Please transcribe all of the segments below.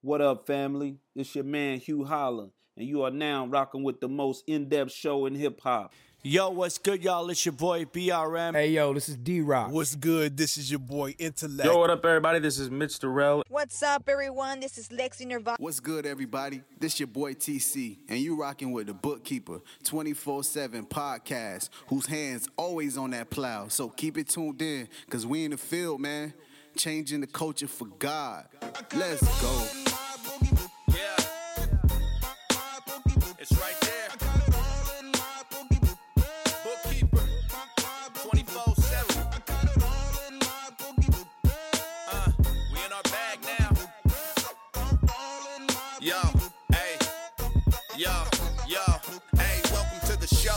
What up, family? It's your man Hugh Holler, and you are now rocking with the most in-depth show in hip-hop. Yo, what's good, y'all? It's your boy BRM. Hey, yo, this is D-Rock. What's good? This is your boy Intellect. Yo, what up, everybody? This is Mitch Durrell. What's up, everyone? This is Lexi Nirvana. What's good, everybody? This your boy TC, and you rocking with the Bookkeeper 24/7 podcast, whose hands always on that plow. So keep it tuned in, because we in the field, man. Changing the culture for God. Let's go. Yeah. It's right there. Bookkeeper 24/7. We in our bag now. Yo, hey. Hey, welcome to the show.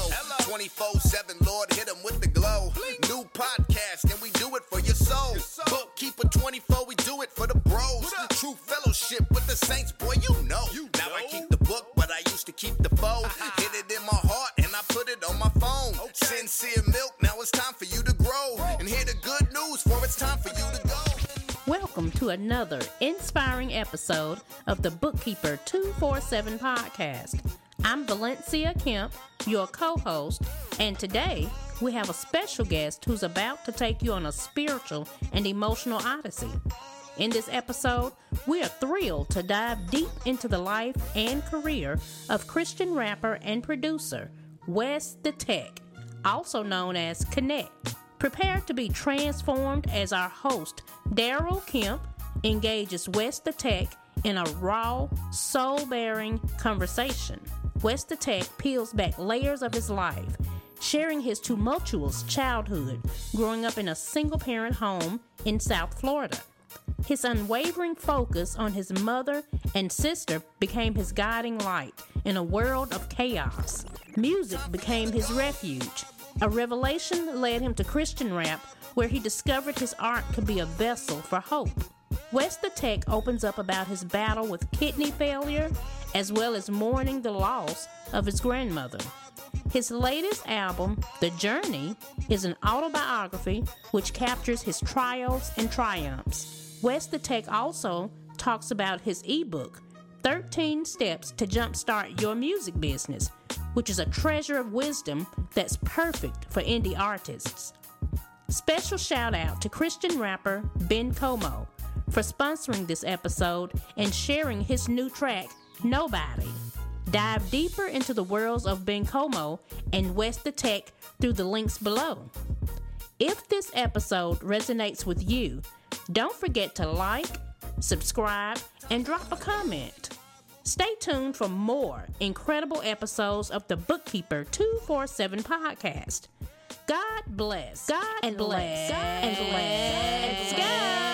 24/7, Lord, hit 'em with the glow. New podcast, and we do it for your soul. Bookkeeper 24, we do it for the bros. True fellowship with the saints, boy, you know. Now I keep the book, but I used to keep the foe. Hit it in my heart, and I put it on my phone. Sincere milk, now it's time for you to grow. And hear the good news, for it's time for you to go. Welcome to another inspiring episode of the Bookkeeper 247 podcast. I'm Valencia Kemp, your co-host, and today we have a special guest who's about to take you on a spiritual and emotional odyssey. In this episode, we are thrilled to dive deep into the life and career of Christian rapper and producer Wes the Tech, also known as Connect. Prepare to be transformed as our host, Daryl Kemp, engages Wes the Tech in a raw, soul-bearing conversation. Wes the Tech peels back layers of his life, sharing his tumultuous childhood growing up in a single-parent home in South Florida. His unwavering focus on his mother and sister became his guiding light in a world of chaos. Music became his refuge. A revelation led him to Christian rap, where he discovered his art could be a vessel for hope. Wes the Tech opens up about his battle with kidney failure, as well as mourning the loss of his grandmother. His latest album, The Journey, is an autobiography which captures his trials and triumphs. Wes the Tech also talks about his ebook, 13 Steps to Jumpstart Your Music Business, which is a treasure of wisdom that's perfect for indie artists. Special shout out to Christian rapper Ben Como for sponsoring this episode and sharing his new track, Nobody. Dive deeper into the worlds of Ben Como and Wes the Tech through the links below. If this episode resonates with you, don't forget to like, subscribe, and drop a comment. Stay tuned for more incredible episodes of the Bookkeeper 247 podcast. God bless. God and bless. God and bless. God.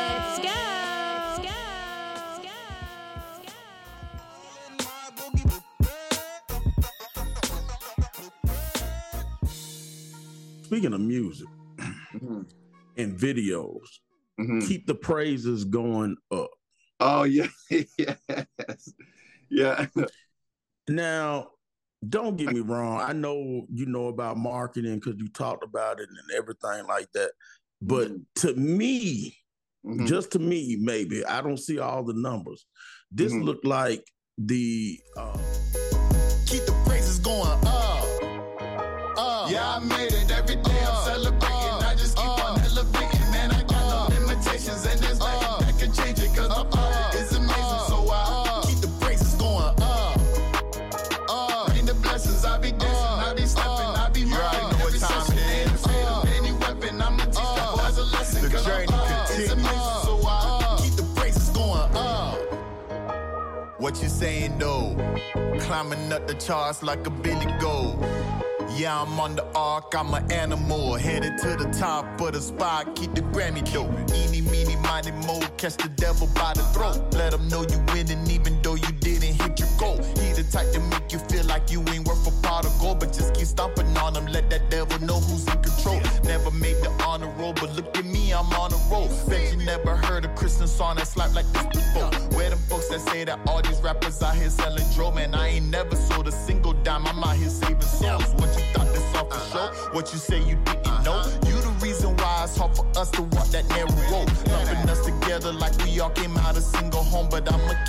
Speaking of music and videos, keep the praises going up. Oh, yeah. Yes. Yeah. Now, don't get me wrong. I know you know about marketing because you talked about it and everything like that. But to me, just to me, maybe, I don't see all the numbers. This looked like the... Keep the praises going up. Yeah, I made it every day. I'm celebrating. I just keep on elevating. Man, I got no limitations. And there's nothing that can change it. Because the power is amazing. So I keep the praises going up. Bring the blessings. I be dancing. I be stepping. I be riding. Every session. Any weapon. I'm going to teach that boy as a lesson. The journey continues. So I keep the praises going up. What you saying, though? Climbing up the charts like a Billy Gold. Yeah, I'm on the arc, I'm an animal. Headed to the top of the spot, keep the Grammy dope. Eeny, meeny, miny, mo, catch the devil by the throat. Let him know you winning even though you didn't hit your goal. He the type to make you feel like you ain't worth a pot of gold. But just keep stomping on him, let that devil know who's in control. Never made the honor roll, but look at me, I'm on a roll. Bet you never heard a Christian song that slap like this before. Where them folks that say that all these rappers out here selling dro, man, I ain't never sold a single dime, I'm out here saving souls. What you thought this off the show? What you say you didn't know? You the reason why it's hard for us to walk that narrow road. Lumping us together like we all came out a single home, but I'ma keep on stepping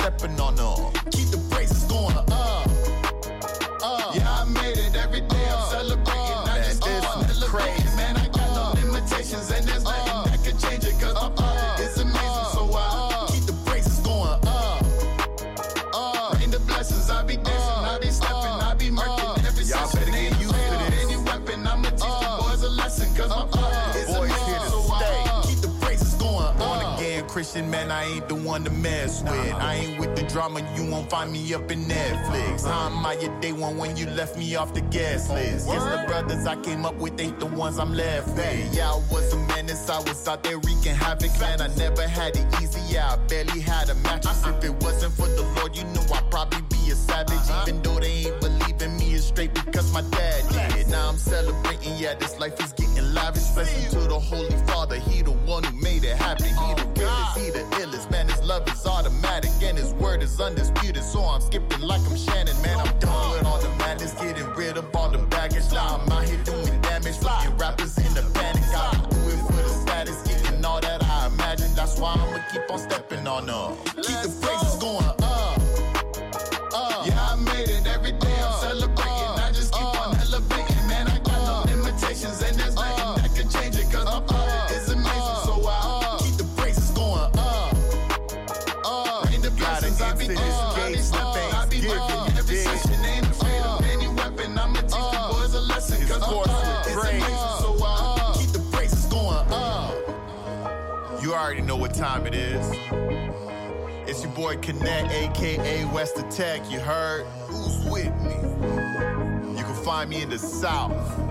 stepping on them. Keep the praises going up. Yeah, I made it every day. I'm celebrating. I just keep on elevating. Man, I got no limitations, and there's nothing that can change it. Cause my father is amazing, so I keep the praises going up. Rain the blessings, I be dancing, I be stepping, I be murking every session. Ain't used to this. Any weapon, I'ma teach the boys a lesson. Cause my father is amazing, so I keep the praises going up. Born again Christian, man, I ain't the one to mess with. I ain't with the drama, you won't find me up in Netflix. How am I your day one when you left me off the guest list? Guess the brothers I came up with ain't the ones I'm left with. Yeah, I was a menace, I was out there wreaking havoc. Man, I never had it easy, yeah, I barely had a mattress. If it wasn't for the Lord, you know I'd probably be a savage. Even though they ain't believe in me, it's straight because my dad did it. Now I'm celebrating, yeah, this life is getting lavish. Blessing to the Holy Father, he the one who made it happen. He the realest, he the illest, man, his love is automatic and his word is undisputed. So I'm skipping like I'm Shannon, man, I'm done with all the madness, getting rid of all the baggage. Now I'm out here doing damage, fucking rappers in the panic. I do it for the status, getting all that I imagine. That's why I'ma keep on stepping on them. Keep the praises going up. Yeah, I made it every day. I'm celebrating. I just keep on elevating. Man, I got no limitations, and there's nothing that can change it. Cause my father is amazing, so I keep the praises going up. Rain the blessings, I be dancing, I be murking every session. Ain't afraid of any weapon. I'ma teach the boys a lesson. Cause my father is amazing, so I keep the praises going up. You already know what time it is. It's your boy Connect, a.k.a. West of Tech, you heard? Who's with me? You can find me in the South.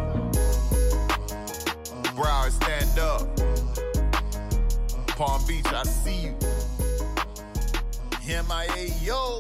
Broward, stand up. Palm Beach, I see you. MIA, yo.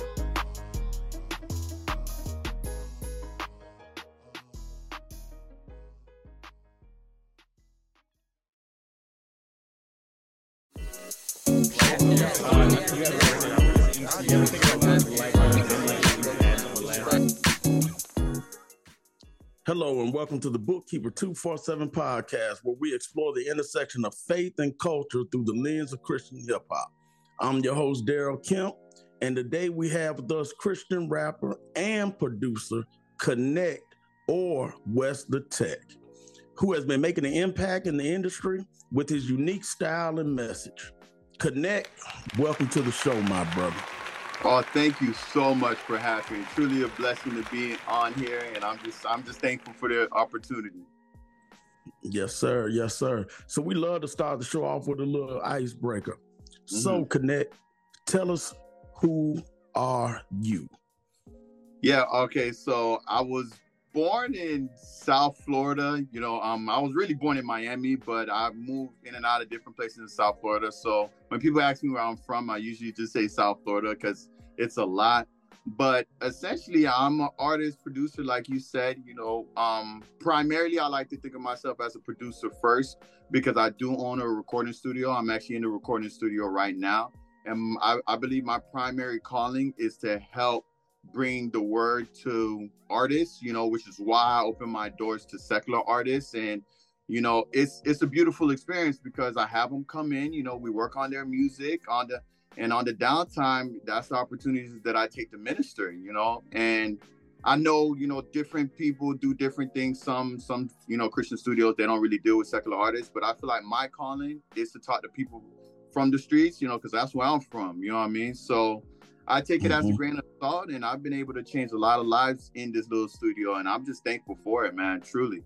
Hello and welcome to the Bookkeeper 247 podcast, where we explore the intersection of faith and culture through the lens of Christian hip hop. I'm your host, Daryl Kemp, and today we have with us Christian rapper and producer Connect, or West the Tech, who has been making an impact in the industry with his unique style and message. Connect, welcome to the show, my brother. Oh, thank you so much for having me. Truly a blessing to be on here, and I'm just thankful for the opportunity. Yes, sir. Yes, sir. So we love to start the show off with a little icebreaker. So, Connect, tell us, who are you? Yeah, okay. So I was born in South Florida. You know, I was really born in Miami, but I moved in and out of different places in South Florida. So when people ask me where I'm from, I usually just say South Florida because it's a lot. But essentially, I'm an artist, producer, like you said. You know, primarily, I like to think of myself as a producer first because I do own a recording studio. I'm actually in the recording studio right now. And I believe my primary calling is to help bring the word to artists, you know, which is why I open my doors to secular artists. And, you know, it's a beautiful experience because I have them come in, you know, we work on their music on the downtime. That's the opportunities that I take to minister, you know. And I know, you know, different people do different things. Some, you know, Christian studios, they don't really deal with secular artists, but I feel like my calling is to talk to people from the streets, you know, because that's where I'm from, you know what I mean? So I take it as a grain of salt, and I've been able to change a lot of lives in this little studio, and I'm just thankful for it, man, truly.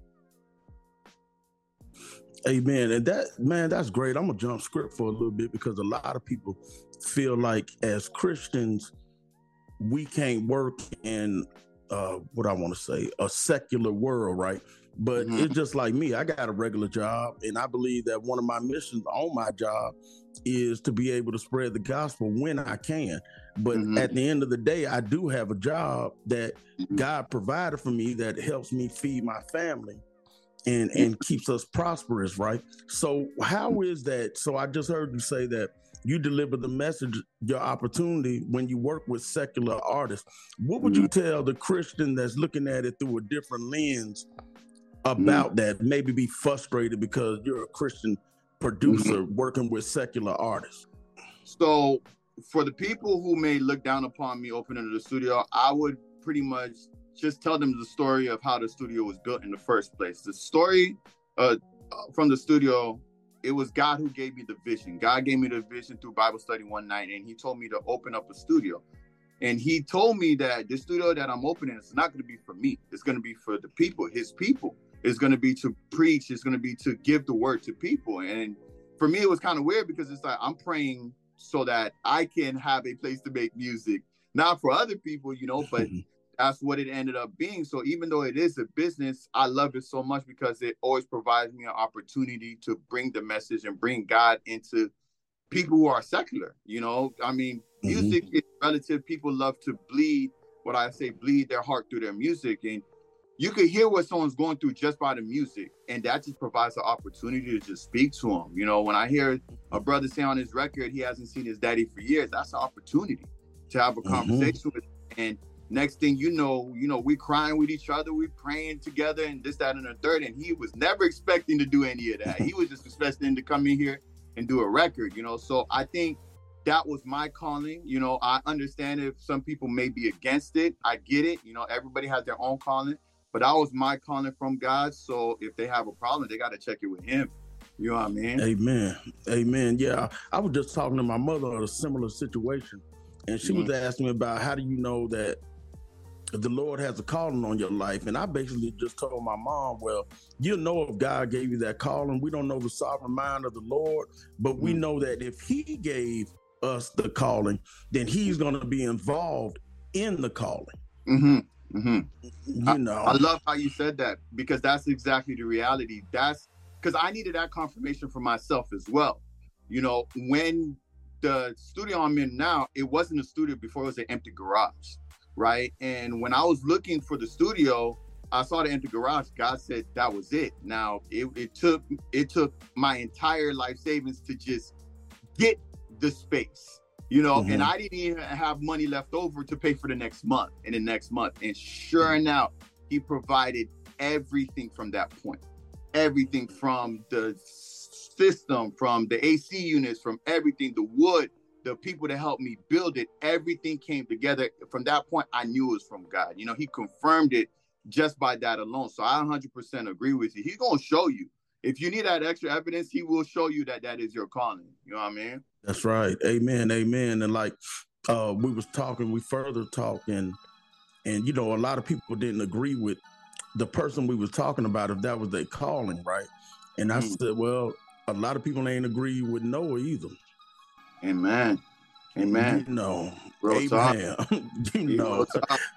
Amen. And that's great. I'm going to jump script for a little bit because a lot of people feel like as Christians, we can't work in, a secular world, right? But it's just like me. I got a regular job, and I believe that one of my missions on my job is to be able to spread the gospel when I can. But at the end of the day, I do have a job that God provided for me that helps me feed my family and keeps us prosperous, right? So how is that? So I just heard you say that you deliver the message, your opportunity when you work with secular artists. What would you tell the Christian that's looking at it through a different lens about that, maybe be frustrated because you're a Christian producer working with secular artists? So for the people who may look down upon me opening the studio, I would pretty much just tell them the story of how the studio was built in the first place. The story from the studio, it was God who gave me the vision. God gave me the vision through Bible study one night, and he told me to open up a studio. And he told me that the studio that I'm opening is not going to be for me. It's going to be for the people, his people. It's going to be to preach. It's going to be to give the word to people. And for me, it was kind of weird because it's like I'm praying so that I can have a place to make music, not for other people, you know, but that's what it ended up being. So even though it is a business, I love it so much because it always provides me an opportunity to bring the message and bring God into people who are secular. You know, I mean, music is relative. People love to bleed their heart through their music. And you can hear what someone's going through just by the music. And that just provides an opportunity to just speak to them. You know, when I hear a brother say on his record, he hasn't seen his daddy for years, that's an opportunity to have a conversation with him. And next thing you know, we're crying with each other, we're praying together and this, that, and the third. And he was never expecting to do any of that. He was just expecting to come in here and do a record, you know? So I think that was my calling. You know, I understand if some people may be against it. I get it. You know, everybody has their own calling, but that was my calling from God. So if they have a problem, they got to check it with him. You know what I mean? Amen. Amen. Yeah. I was just talking to my mother on a similar situation, and she was asking me about how do you know that the Lord has a calling on your life? And I basically just told my mom, well, you know, if God gave you that calling, we don't know the sovereign mind of the Lord, but we know that if he gave us the calling, then he's going to be involved in the calling. You know, I love how you said that, because that's exactly the reality. That's because I needed that confirmation for myself as well. You know, when the studio I'm in now, it wasn't a studio before, it was an empty garage. Right. And when I was looking for the studio, I saw the empty garage. God said that was it. Now it took my entire life savings to just get the space, you know, and I didn't even have money left over to pay for the next month and the next month. And sure enough, he provided everything from that point, everything from the system, from the AC units, from everything, the wood, the people that helped me build it, everything came together. From that point, I knew it was from God. You know, he confirmed it just by that alone. So I 100% agree with you. He's going to show you. If you need that extra evidence, he will show you that that is your calling. You know what I mean? That's right. Amen. Amen. And like we further talked, and you know, a lot of people didn't agree with the person we was talking about, if that was their calling, right? And I said, well, a lot of people ain't agree with Noah either. Amen. Amen. You know, Real Abraham, you know,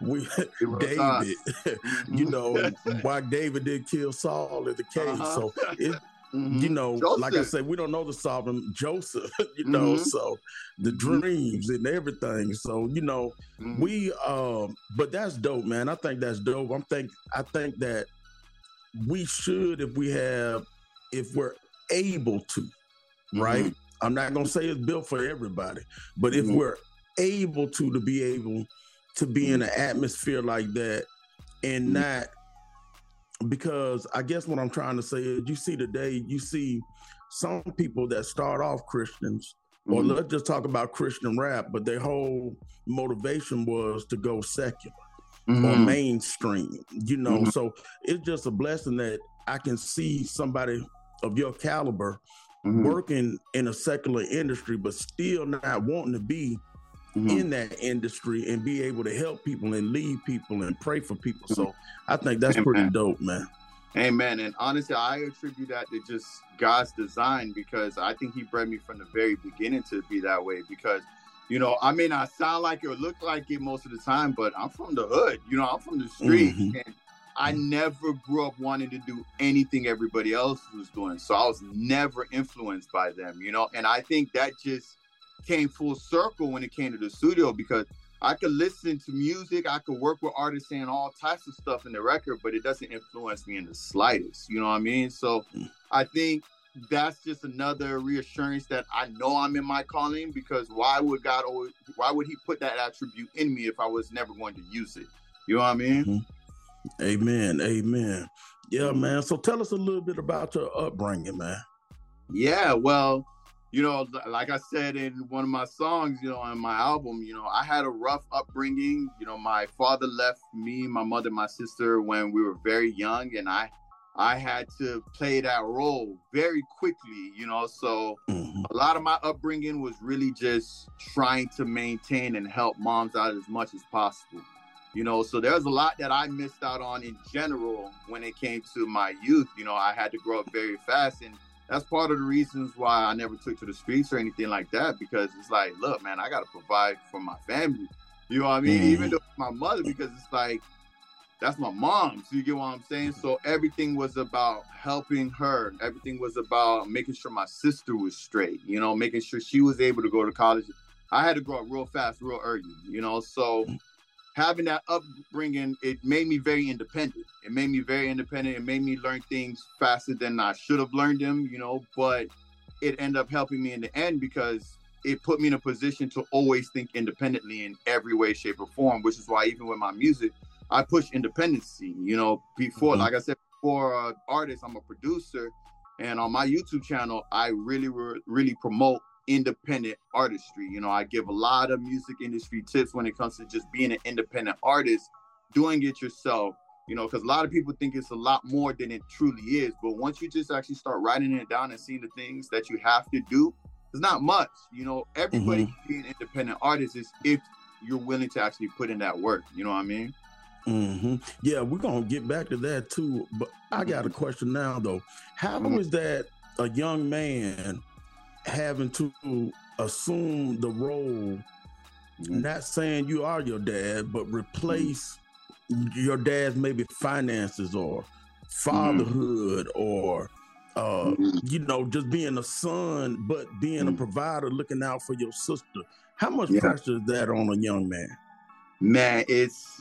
David, you know, why David did kill Saul in the cave. So it, you know, Joseph. Like I said, we don't know the sovereign Joseph, you know, so the dreams and everything. So, you know, we, but that's dope, man. I think that's dope. I think that we should, if we're able to, right? I'm not going to say it's built for everybody, but if we're able to be in an atmosphere like that, and not, because I guess what I'm trying to say is, you see some people that start off Christians, or let's just talk about Christian rap, but their whole motivation was to go secular or mainstream, you know, so it's just a blessing that I can see somebody of your caliber working in a secular industry, but still not wanting to be in that industry and be able to help people and lead people and pray for people. So I think that's pretty dope, man. Amen. And honestly, I attribute that to just God's design, because I think he bred me from the very beginning to be that way. Because, you know, I may not sound like it or look like it most of the time, but I'm from the hood, you know, I'm from the street. And I never grew up wanting to do anything everybody else was doing. So I was never influenced by them, you know? And I think that just came full circle when it came to the studio, because I could listen to music, I could work with artists saying all types of stuff in the record, but it doesn't influence me in the slightest, you know what I mean? So I think that's just another reassurance that I know I'm in my calling, because why would he put that attribute in me if I was never going to use it? You know what I mean? Amen. Amen. Yeah, man. So tell us a little bit about your upbringing, man. Yeah, well, you know, like I said in one of my songs, you know, on my album, you know, I had a rough upbringing. You know, my father left me, my mother, my sister when we were very young, and I had to play that role very quickly, you know. So a lot of my upbringing was really just trying to maintain and help moms out as much as possible, you know. So there's a lot that I missed out on in general when it came to my youth. You know, I had to grow up very fast, and that's part of the reasons why I never took to the streets or anything like that, because it's like, look, man, I got to provide for my family. You know what I mean? Even though my mother, because it's like, that's my mom. So you get what I'm saying? So everything was about helping her. Everything was about making sure my sister was straight, you know, making sure she was able to go to college. I had to grow up real fast, real early, you know. So having that upbringing, it made me very independent. It made me very independent. It made me learn things faster than I should have learned them, you know, but it ended up helping me in the end because it put me in a position to always think independently in every way, shape, or form, which is why even with my music, I push independency, you know. Before, like I said, before artist, I'm a producer, and on my YouTube channel, I really promote independent artistry. You know, I give a lot of music industry tips when it comes to just being an independent artist, doing it yourself, you know, because a lot of people think it's a lot more than it truly is. But once you just actually start writing it down and seeing the things that you have to do, it's not much. You know, everybody can be an independent artist is if you're willing to actually put in that work. You know what I mean? Yeah, we're going to get back to that too. But I got a question now, though. How is that a young man having to assume the role, not saying you are your dad, but replace your dad's maybe finances or fatherhood or, you know, just being a son, but being a provider, looking out for your sister? How much pressure is that on a young man? Man, it's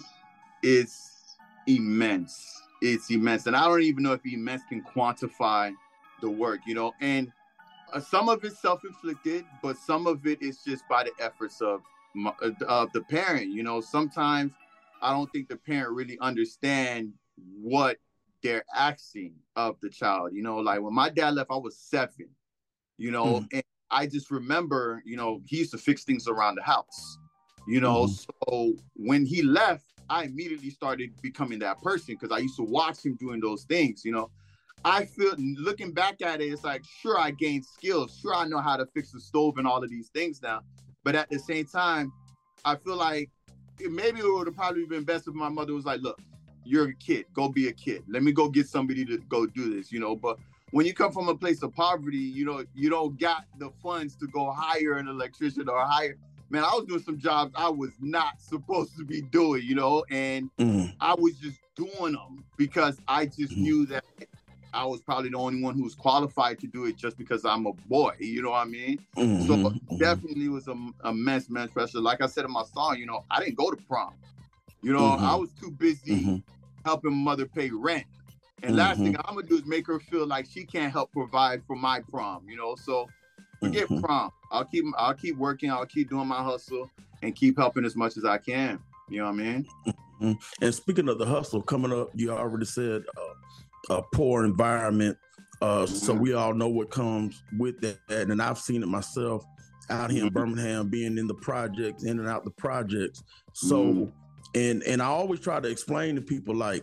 immense. It's immense. And I don't even know if immense can quantify the work, you know. And some of it's self-inflicted, but some of it is just by the efforts of the parent. You know, sometimes I don't think the parent really understand what they're asking of the child. You know, like when my dad left, I was 7, you know, and I just remember, you know, he used to fix things around the house, you know. So when he left, I immediately started becoming that person because I used to watch him doing those things, you know. I feel, looking back at it, it's like, sure, I gained skills. Sure, I know how to fix the stove and all of these things now. But at the same time, I feel like maybe it would have probably been best if my mother was like, look, you're a kid. Go be a kid. Let me go get somebody to go do this, you know. But when you come from a place of poverty, you know, you don't got the funds to go hire an electrician or hire. Man, I was doing some jobs I was not supposed to be doing, you know, and I was just doing them because I just knew that I was probably the only one who was qualified to do it just because I'm a boy, you know what I mean? So definitely was a immense pressure. Like I said in my song, you know, I didn't go to prom. You know, I was too busy helping mother pay rent. And last thing I'm gonna do is make her feel like she can't help provide for my prom, you know? So forget prom. I'll keep working, I'll keep doing my hustle and keep helping as much as I can. You know what I mean? And speaking of the hustle coming up, you already said a poor environment. So we all know what comes with that. And I've seen it myself out here in Birmingham, being in the projects, in and out the projects. So, and I always try to explain to people, like,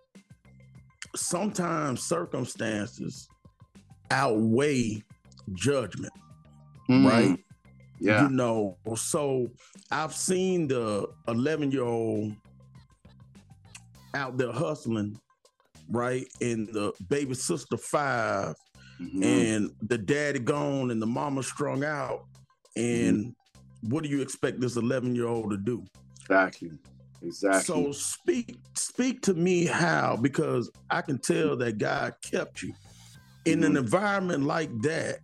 sometimes circumstances outweigh judgment, right? Yeah. You know, so I've seen the 11-year-old out there hustling, right? And the baby sister 5, and the daddy gone and the mama strung out. And what do you expect this 11-year-old to do? Exactly. So speak to me how, because I can tell that God kept you in an environment like that.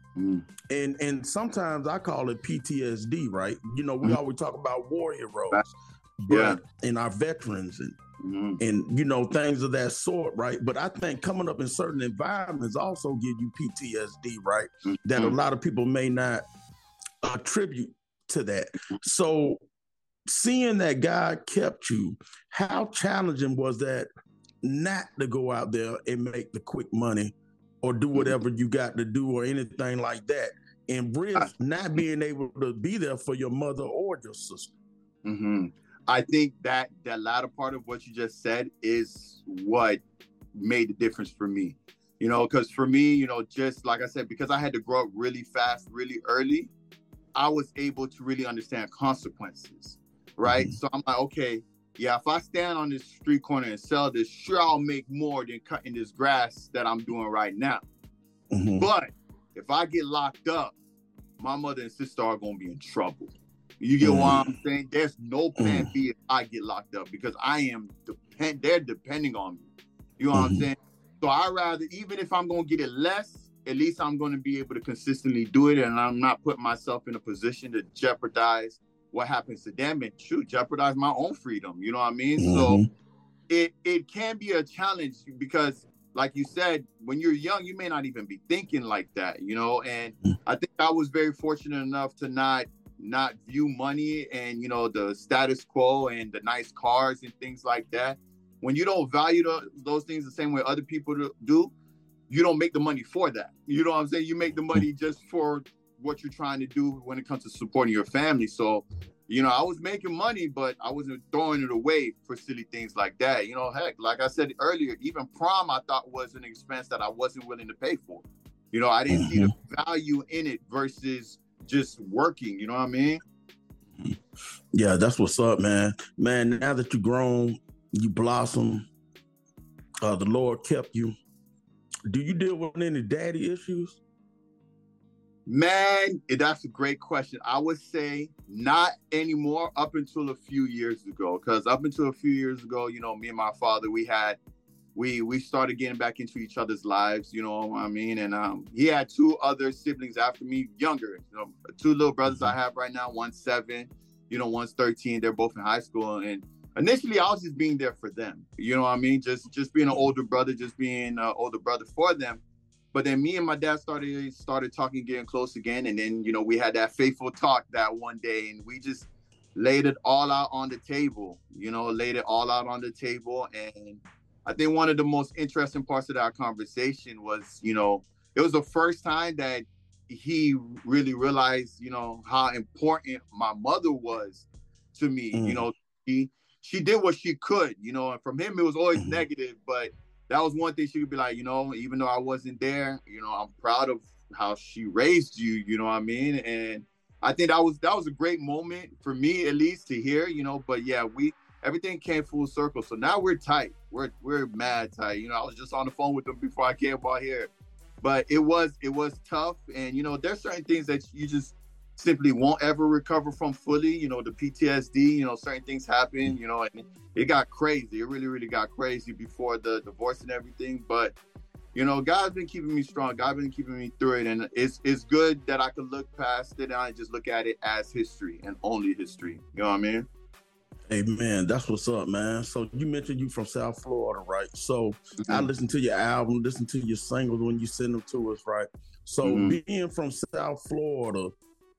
And sometimes I call it PTSD, right? You know, we always talk about war heroes, but and our veterans and you know, things of that sort, right? But I think coming up in certain environments also give you PTSD, right? That a lot of people may not attribute to that. So seeing that God kept you, how challenging was that not to go out there and make the quick money or do whatever you got to do or anything like that? and risk not being able to be there for your mother or your sister. Mm-hmm. I think that latter part of what you just said is what made the difference for me. You know, because for me, you know, just like I said, because I had to grow up really fast, really early, I was able to really understand consequences, right? Mm-hmm. So I'm like, okay, yeah, if I stand on this street corner and sell this, sure, I'll make more than cutting this grass that I'm doing right now. Mm-hmm. But if I get locked up, my mother and sister are going to be in trouble. You get what I'm saying? There's no plan B if I get locked up because they're depending on me. You know what I'm saying? So I rather, even if I'm going to get it less, at least I'm going to be able to consistently do it, and I'm not putting myself in a position to jeopardize what happens to them and jeopardize my own freedom. You know what I mean? So it can be a challenge because, like you said, when you're young, you may not even be thinking like that, you know? And I think I was very fortunate enough to not view money and, you know, the status quo and the nice cars and things like that. When you don't value those things the same way other people do, you don't make the money for that. You know what I'm saying? You make the money just for what you're trying to do when it comes to supporting your family. So, you know, I was making money, but I wasn't throwing it away for silly things like that. You know, heck, like I said earlier, even prom I thought was an expense that I wasn't willing to pay for. You know, I didn't see the value in it versus just working. You know what I mean? Yeah, that's what's up, man. Man, now that you're grown, you blossom, the Lord kept you. Do you deal with any daddy issues? Man, that's a great question. I would say not anymore up until a few years ago. Because up until a few years ago, you know, me and my father, we started getting back into each other's lives, you know what I mean? And he had two other siblings after me, younger. You know, two little brothers I have right now, one's 7, you know, one's 13. They're both in high school. And initially, I was just being there for them. You know what I mean? Just being an older brother, just being an older brother for them. But then me and my dad started talking, getting close again. And then, you know, we had that fateful talk that one day, and we just laid it all out on the table, And I think one of the most interesting parts of that conversation was, you know, it was the first time that he really realized, you know, how important my mother was to me. You know, she did what she could, you know, and from him, it was always negative, but that was one thing she could be like, you know, even though I wasn't there, you know, I'm proud of how she raised you, you know what I mean? And I think that was a great moment for me, at least, to hear, you know, but yeah, everything came full circle. So now we're tight. We're mad tight. You know, I was just on the phone with them before I came out here, but it was tough. And, you know, there's certain things that you just simply won't ever recover from fully. You know, the PTSD, you know, certain things happen, you know, and it got crazy. It really, really got crazy before the divorce and everything. But, you know, God's been keeping me strong. God's been keeping me through it. And it's good that I could look past it and I just look at it as history and only history. You know what I mean? Hey, man, that's what's up, man. So you mentioned you from South Florida, right? So I listened to your album, listened to your singles when you send them to us, right? So being from South Florida,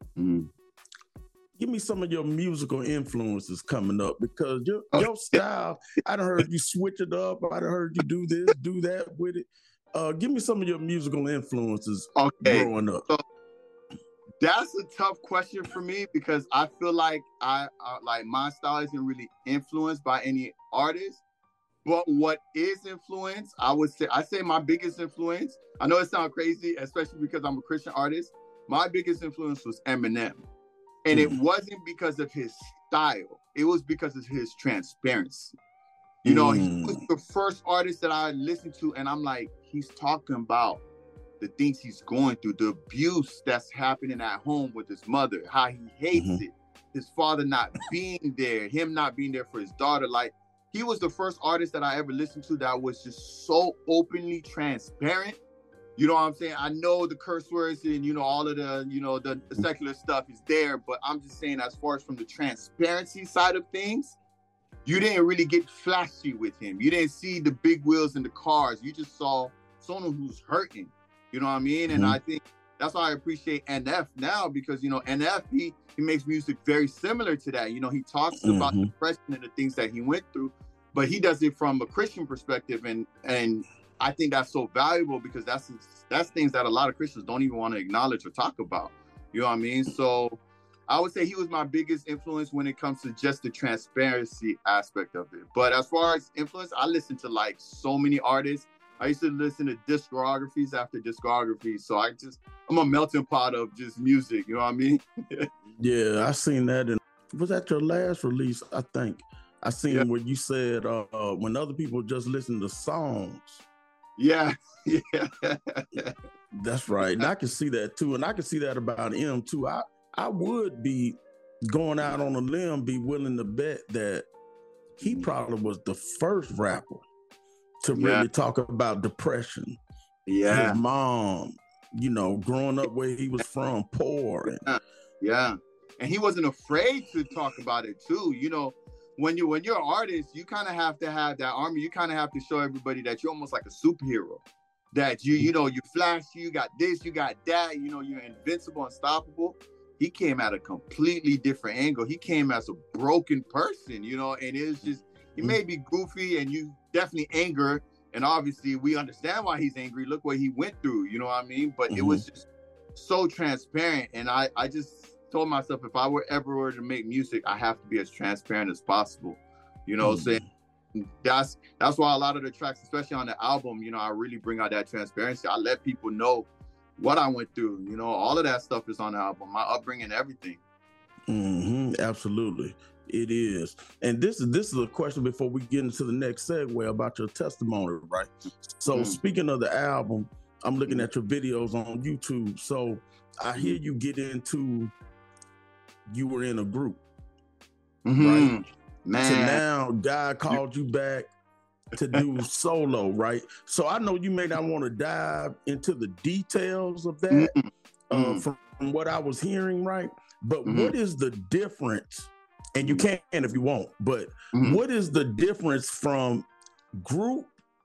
give me some of your musical influences coming up, because your style, I done heard you switch it up. I done heard you do this, do that with it. Give me some of your musical influences growing up. So that's a tough question for me because I feel like like my style isn't really influenced by any artist. But what is influence, I say my biggest influence, I know it sounds crazy, especially because I'm a Christian artist. My biggest influence was Eminem. And it wasn't because of his style. It was because of his transparency. You know, he was the first artist that I listened to, and I'm like, he's talking about the things he's going through, the abuse that's happening at home with his mother, how he hates it, his father not being there, him not being there for his daughter. Like, he was the first artist that I ever listened to that was just so openly transparent. You know what I'm saying? I know the curse words and, you know, all of the, you know, the secular stuff is there, but I'm just saying, as far as from the transparency side of things, you didn't really get flashy with him. You didn't see the big wheels in the cars. You just saw someone who's hurting. You know what I mean? And I think that's why I appreciate NF now, because, you know, NF, he makes music very similar to that. You know, he talks about depression and the things that he went through, but he does it from a Christian perspective. And I think that's so valuable because that's things that a lot of Christians don't even want to acknowledge or talk about. You know what I mean? So I would say he was my biggest influence when it comes to just the transparency aspect of it. But as far as influence, I listen to like so many artists. I used to listen to discographies after discographies. So I'm a melting pot of just music. You know what I mean? Yeah, I seen that. And was that your last release? I think I seen where you said when other people just listen to songs. Yeah. That's right. And I can see that too. And I can see that about him too. I would be going out on a limb, be willing to bet that he probably was the first rapper to really talk about depression. Yeah. His mom, growing up where he was from, poor. Yeah. And he wasn't afraid to talk about it too. When you're an artist, you kind of have to have that armor. You kind of have to show everybody that you're almost like a superhero. That you're flashy, you got this, you got that, you're invincible, unstoppable. He came at a completely different angle. He came as a broken person, and it's just, he may be goofy and you definitely anger. And obviously we understand why he's angry. Look what he went through, you know what I mean? But it was just so transparent. And I just told myself, if I were ever to make music, I have to be as transparent as possible. Saying that's why a lot of the tracks, especially on the album, I really bring out that transparency. I let people know what I went through. All of that stuff is on the album, my upbringing, everything. Absolutely. It is. And this is a question before we get into the next segue about your testimony, right? So speaking of the album, I'm looking at your videos on YouTube. So I hear you get into, you were in a group, right? Man. So now God called you back to do solo, right? So I know you may not want to dive into the details of that from what I was hearing, right? But what is the difference? And you can if you want, but what is the difference from group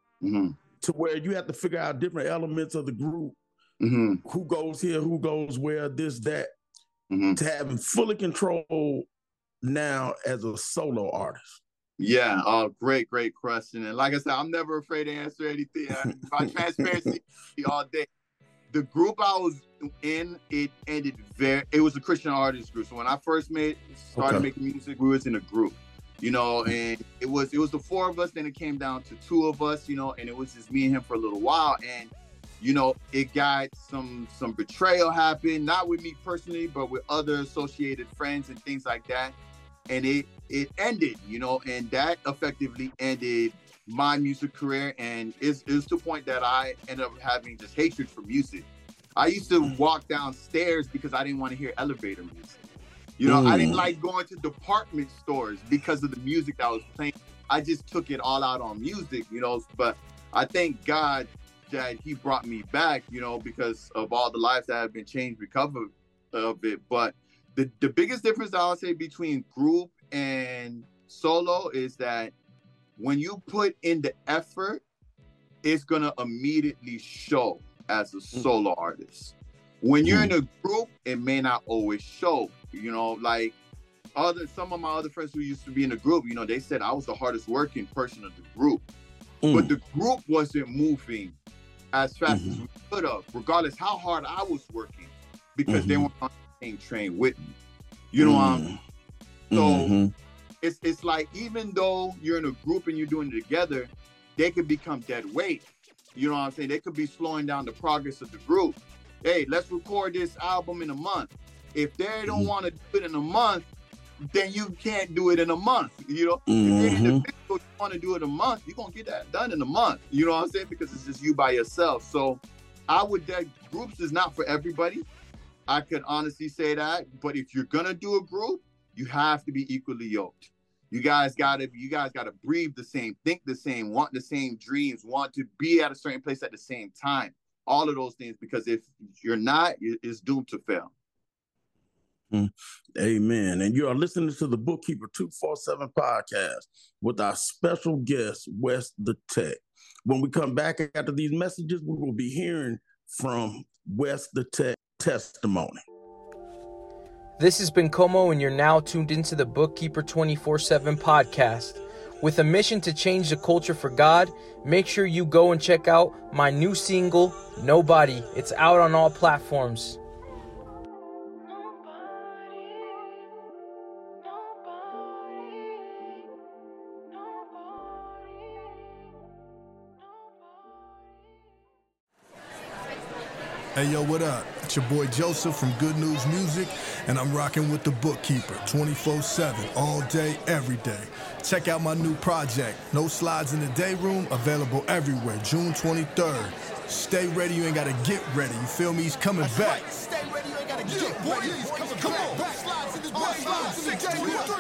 to where you have to figure out different elements of the group, who goes here, who goes where, this, that, to having fully control now as a solo artist? Yeah, great question. And like I said, I'm never afraid to answer anything. My transparency all day. The group I was in, it was a Christian artist group. So when I first started making music, we was in a group, and it was the four of us. Then it came down to two of us, and it was just me and him for a little while. And it got some betrayal happened, not with me personally, but with other associated friends and things like that. And it ended, and that effectively ended my music career. And it's to the point that I ended up having just hatred for music. I used to walk downstairs because I didn't want to hear elevator music. I didn't like going to department stores because of the music that was playing. I just took it all out on music, but I thank God that he brought me back, because of all the lives that have been changed because of it. But the biggest difference I would say between group and solo is that when you put in the effort, it's going to immediately show as a solo artist. When you're in a group, it may not always show, like some of my other friends who used to be in the group, they said I was the hardest working person of the group, but the group wasn't moving as fast as we could have, regardless how hard I was working, because they weren't on the same train with me. You know what I mean? So it's like, even though you're in a group and you're doing it together, they could become dead weight. You know what I'm saying? They could be slowing down the progress of the group. Hey, let's record this album in a month. If they don't want to do it in a month, then you can't do it in a month. If you're individual, you want to do it in a month, you're going to get that done in a month. You know what I'm saying? Because it's just you by yourself. So groups is not for everybody. I could honestly say that. But if you're going to do a group, you have to be equally yoked. You guys gotta breathe the same, think the same, want the same dreams, want to be at a certain place at the same time. All of those things, because if you're not, it's doomed to fail. Amen. And you are listening to the Bookkeeper 247 podcast with our special guest, Wes the Tech. When we come back after these messages, we will be hearing from Wes the Tech testimony. This has been Como, and you're now tuned into the Bookkeeper 24/7 podcast. With a mission to change the culture for God, make sure you go and check out my new single, Nobody. It's out on all platforms. Hey, yo, what up? It's your boy Joseph from Good News Music, and I'm rocking with The Bookkeeper 24/7, all day, every day. Check out my new project, No Slides in the Day Room, available everywhere, June 23rd. Stay ready, you ain't gotta get ready. You feel me? He's coming back. Right. Stay ready, you ain't gotta get ready. He's coming Come back. On. Slides in the day. Slides in the day.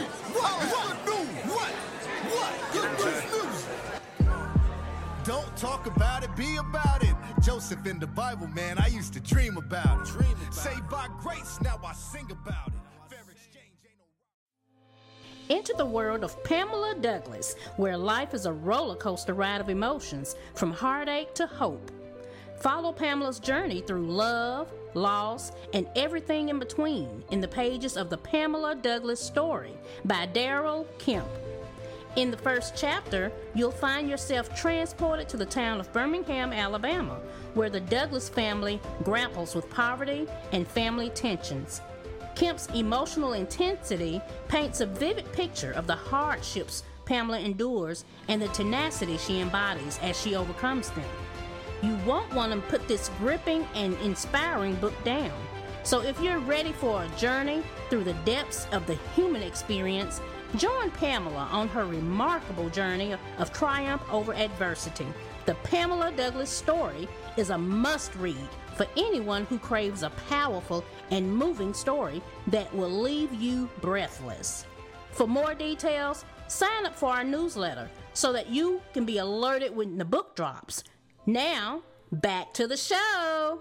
What? Good news music. Don't talk about it, be about it. Joseph in the Bible, man, I used to dream about it. Saved by grace, now I sing about it. Fair exchange ain't no... Enter the world of Pamela Douglas, where life is a roller coaster ride of emotions, from heartache to hope. Follow Pamela's journey through love, loss, and everything in between in the pages of The Pamela Douglas Story by Daryl Kemp. In the first chapter, you'll find yourself transported to the town of Birmingham, Alabama, where the Douglas family grapples with poverty and family tensions. Kemp's emotional intensity paints a vivid picture of the hardships Pamela endures and the tenacity she embodies as she overcomes them. You won't want to put this gripping and inspiring book down. So if you're ready for a journey through the depths of the human experience, join Pamela on her remarkable journey of triumph over adversity. The Pamela Douglas Story is a must-read for anyone who craves a powerful and moving story that will leave you breathless. For more details, sign up for our newsletter so that you can be alerted when the book drops. Now, back to the show.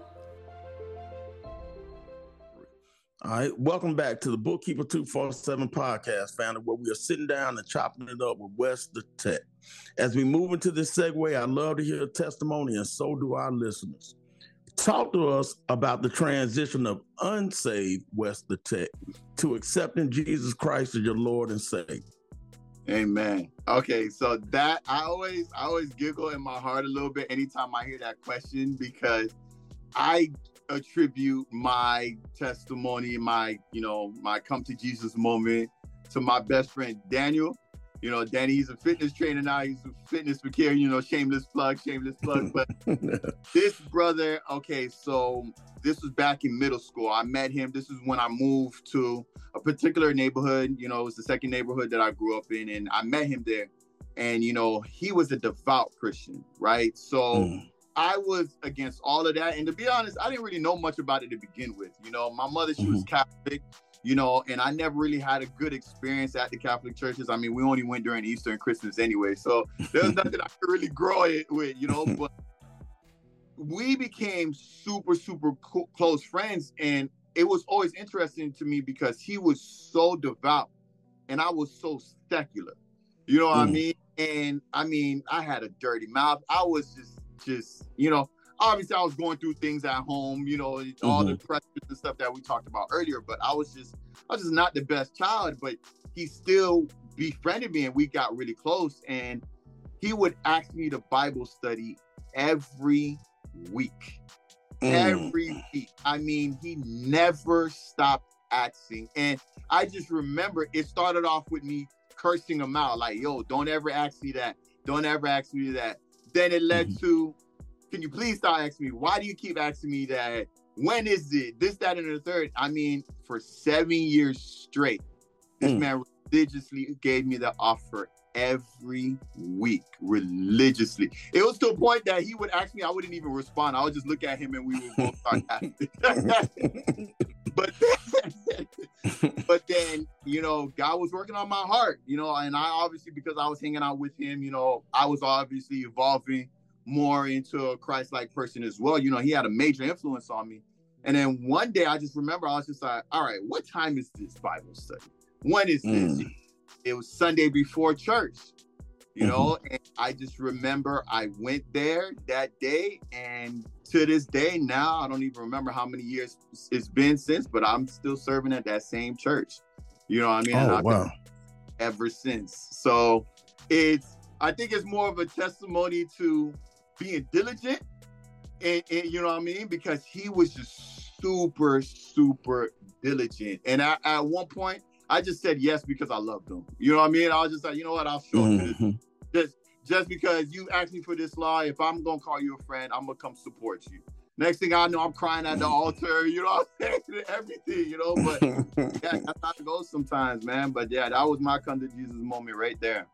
All right, welcome back to the Bookkeeper 247 podcast, family, where we are sitting down and chopping it up with Wes the Tech. As we move into this segue, I'd love to hear a testimony, and so do our listeners. Talk to us about the transition of unsaved Wes the Tech to accepting Jesus Christ as your Lord and Savior. Amen. Okay, so that I always giggle in my heart a little bit anytime I hear that question, because I attribute my testimony, my come to Jesus moment to my best friend Daniel. Danny, he's a fitness trainer now. He's a fitness facilitator, shameless plug. But this brother, okay, so this was back in middle school. I met him. This is when I moved to a particular neighborhood. It was the second neighborhood that I grew up in, and I met him there. And, he was a devout Christian, right? So I was against all of that. And to be honest, I didn't really know much about it to begin with. My mother, she was Catholic, and I never really had a good experience at the Catholic churches. I mean, we only went during Easter and Christmas anyway. So there was nothing I could really grow it with, but we became super, super close friends. And it was always interesting to me because he was so devout and I was so secular. You know what I mean? And I mean, I had a dirty mouth. I was just obviously I was going through things at home, all the pressures and stuff that we talked about earlier, but I was just not the best child, but he still befriended me and we got really close. And he would ask me to Bible study every week. Every week. I mean, he never stopped asking. And I just remember it started off with me cursing him out, like, yo, don't ever ask me that. Don't ever ask me that. Then it led to, can you please stop asking me? Why do you keep asking me that? When is it? This, that, and the third. I mean, for 7 years straight, this man religiously gave me the offer every week, religiously. It was to a point that he would ask me, I wouldn't even respond. I would just look at him and we would both start laughing. But then, God was working on my heart, and I obviously, because I was hanging out with him, I was obviously evolving more into a Christ-like person as well. He had a major influence on me. And then one day I just remember, I was just like, all right, what time is this Bible study? When is this? It was Sunday before church, and I just remember I went there that day, and to this day now, I don't even remember how many years it's been since, but I'm still serving at that same church. You know what I mean? Oh, wow. Ever since. So I think it's more of a testimony to being diligent, and you know what I mean, because he was just super, super diligent. And at one point, I just said yes because I loved him. You know what I mean? I was just like, you know what, I'll show up to this. Just because you asked me for this law, if I'm gonna call you a friend, I'm gonna come support you. Next thing I know, I'm crying at the altar, you know what I'm saying? Everything, you know, but yeah, that's how it goes sometimes, man. But yeah, that was my come to Jesus moment right there.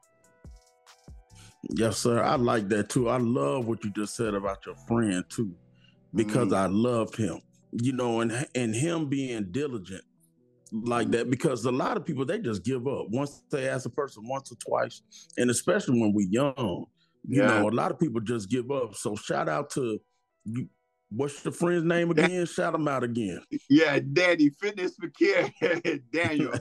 Yes, sir. I like that too. I love what you just said about your friend too, because I loved him, you know, and him being diligent like that, because a lot of people, they just give up once they ask a person once or twice, and especially when we're young, you know, a lot of people just give up. So shout out to you. What's your friend's name again? Shout him out again. Yeah, Daddy Fitness Fakir Daniel.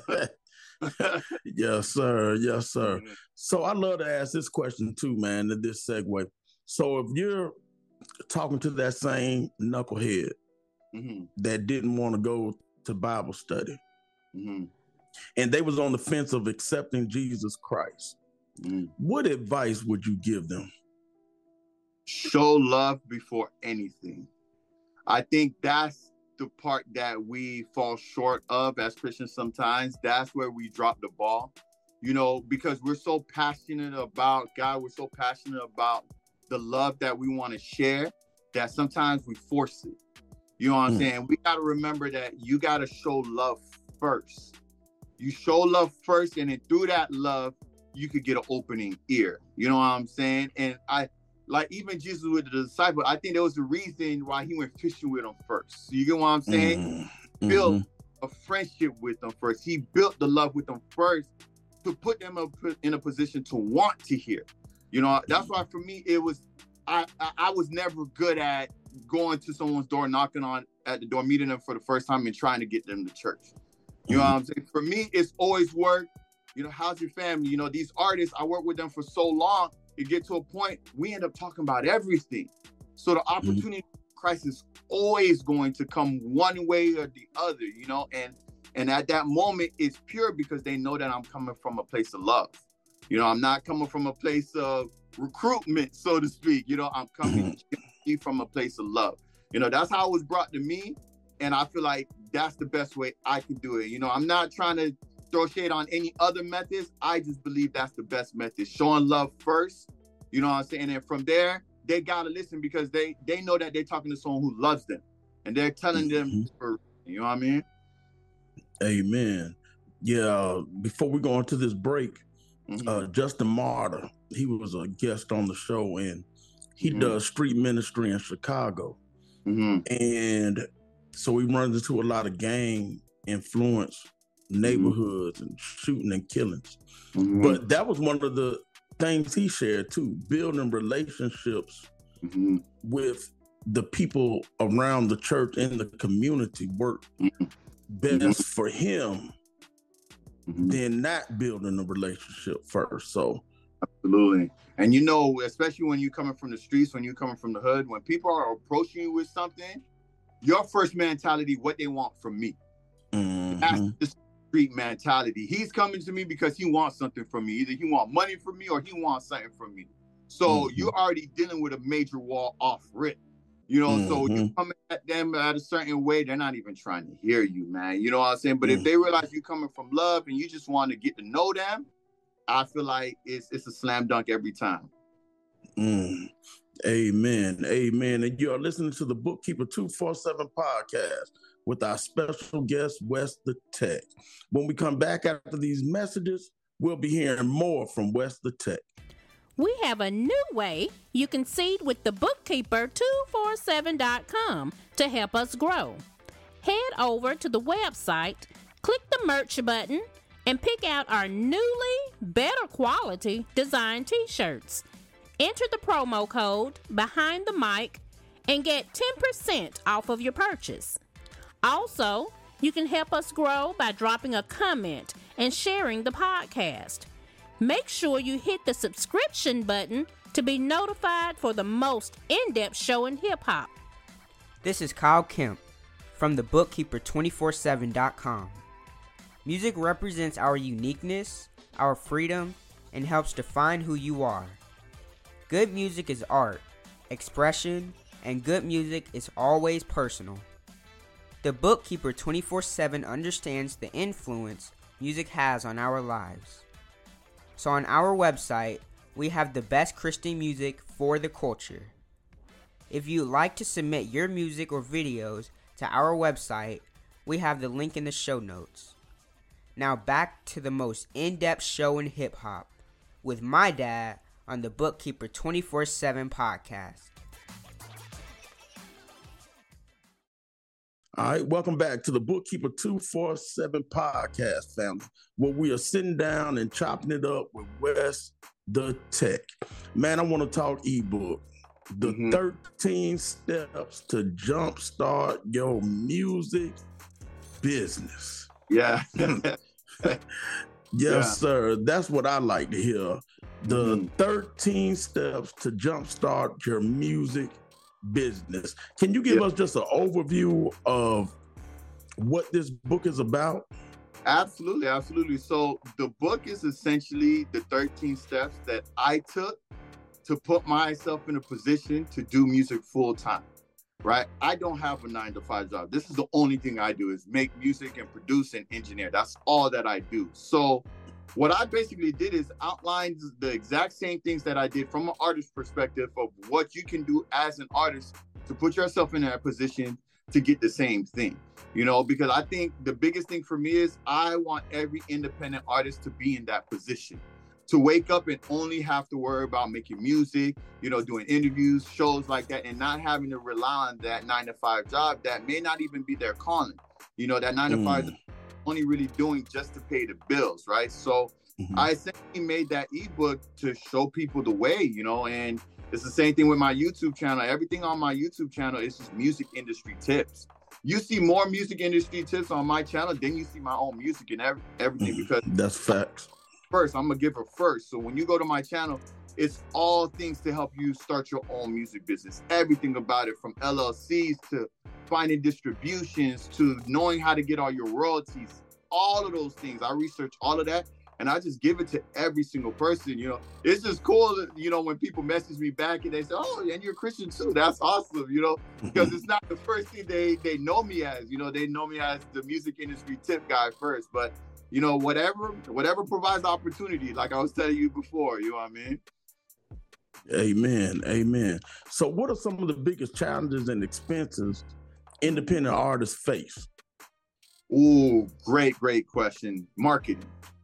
Yes, sir. Yes, sir. So I love to ask this question too, man, in this segue. So if you're talking to that same knucklehead that didn't want to go to Bible study, and they was on the fence of accepting Jesus Christ, what advice would you give them? Show love before anything. I think that's the part that we fall short of as Christians sometimes. That's where we drop the ball, you know, because we're so passionate about God. We're so passionate about the love that we want to share that sometimes we force it. You know what I'm saying? We got to remember that you got to show love first. You show love first, and then through that love, you could get an opening ear. You know what I'm saying? And like even Jesus with the disciple, I think there was a reason why he went fishing with them first. So you get what I'm saying? Built a friendship with them first. He built the love with them first to put them in a position to want to hear. You know, that's why for me, it was, I was never good at going to someone's door, knocking at the door, meeting them for the first time and trying to get them to church. You know what I'm saying? For me, it's always worked. You know, how's your family? You know, these artists, I work with them for so long. It get to a point, we end up talking about everything. So the opportunity crisis is always going to come one way or the other, you know, and at that moment it's pure because they know that I'm coming from a place of love. You know, I'm not coming from a place of recruitment, so to speak. You know, I'm coming from a place of love. You know, that's how it was brought to me. And I feel like that's the best way I can do it. You know, I'm not trying to throw shade on any other methods. I just believe that's the best method. Showing love first, you know what I'm saying? And then from there, they gotta listen because they know that they're talking to someone who loves them. And they're telling them, you know what I mean? Amen. Yeah, before we go into this break, Justin Martyr, he was a guest on the show, and he does street ministry in Chicago. And so he runs into a lot of gang influence neighborhoods and shooting and killings. But that was one of the things he shared too, building relationships with the people around the church and the community worked best for him than not building a relationship first. So absolutely. And you know, especially when you're coming from the streets, when you're coming from the hood, when people are approaching you with something, your first mentality, what they want from me. That's the street mentality. He's coming to me because he wants something from me. Either he wants money from me or he wants something from me. So you're already dealing with a major wall off rip. You know, so you come at them at a certain way, they're not even trying to hear you, man. You know what I'm saying? But if they realize you're coming from love and you just want to get to know them, I feel like it's a slam dunk every time. Amen. Amen. And you are listening to the Bookkeeper 247 podcast with our special guest, Wes the Tech. When we come back after these messages, we'll be hearing more from Wes the Tech. We have a new way you can seed with the Bookkeeper247.com to help us grow. Head over to the website, click the merch button, and pick out our newly better quality design t-shirts. Enter the promo code behind the mic and get 10% off of your purchase. Also, you can help us grow by dropping a comment and sharing the podcast. Make sure you hit the subscription button to be notified for the most in-depth show in hip-hop. This is Kyle Kemp from the Bookkeeper247.com. Music represents our uniqueness, our freedom, and helps define who you are. Good music is art, expression, and good music is always personal. The Bookkeeper 24/7 understands the influence music has on our lives. So on our website, we have the best Christian music for the culture. If you'd like to submit your music or videos to our website, we have the link in the show notes. Now back to the most in-depth show in hip-hop with my dad on the Bookkeeper 24/7 podcast. All right, welcome back to the Bookkeeper 247 podcast, family, where we are sitting down and chopping it up with Wes the Tech. Man, I want to talk ebook. The 13 steps to jumpstart your music business. Yeah. Yes, sir. That's what I like to hear. The 13 steps to jumpstart your music business. Can you give us just an overview of what this book is about? Absolutely. So the book is essentially the 13 steps that I took to put myself in a position to do music full time, right? I don't have a 9-to-5 job. This is the only thing I do is make music and produce and engineer. That's all that I do. So what I basically did is outlined the exact same things that I did from an artist perspective of what you can do as an artist to put yourself in that position to get the same thing, because I think the biggest thing for me is I want every independent artist to be in that position, to wake up and only have to worry about making music, doing interviews, shows like that, and not having to rely on that 9-to-5 job that may not even be their calling. That 9-to-5 only really doing just to pay the bills, right? So I essentially made that ebook to show people the way, and it's the same thing with my YouTube channel. Everything on my YouTube channel is just music industry tips. You see more music industry tips on my channel than you see my own music and everything, because that's facts. First, I'm gonna give her first. So when you go to my channel, it's all things to help you start your own music business. Everything about it, from LLCs to finding distributions to knowing how to get all your royalties, all of those things. I research all of that and I just give it to every single person. It's just cool that, when people message me back and they say, oh, and you're a Christian too. That's awesome, because it's not the first thing they know me as. They know me as the music industry tip guy first. But whatever provides opportunity, like I was telling you before, you know what I mean? Amen. So what are some of the biggest challenges and expenses independent artists face? Ooh, great question. Marketing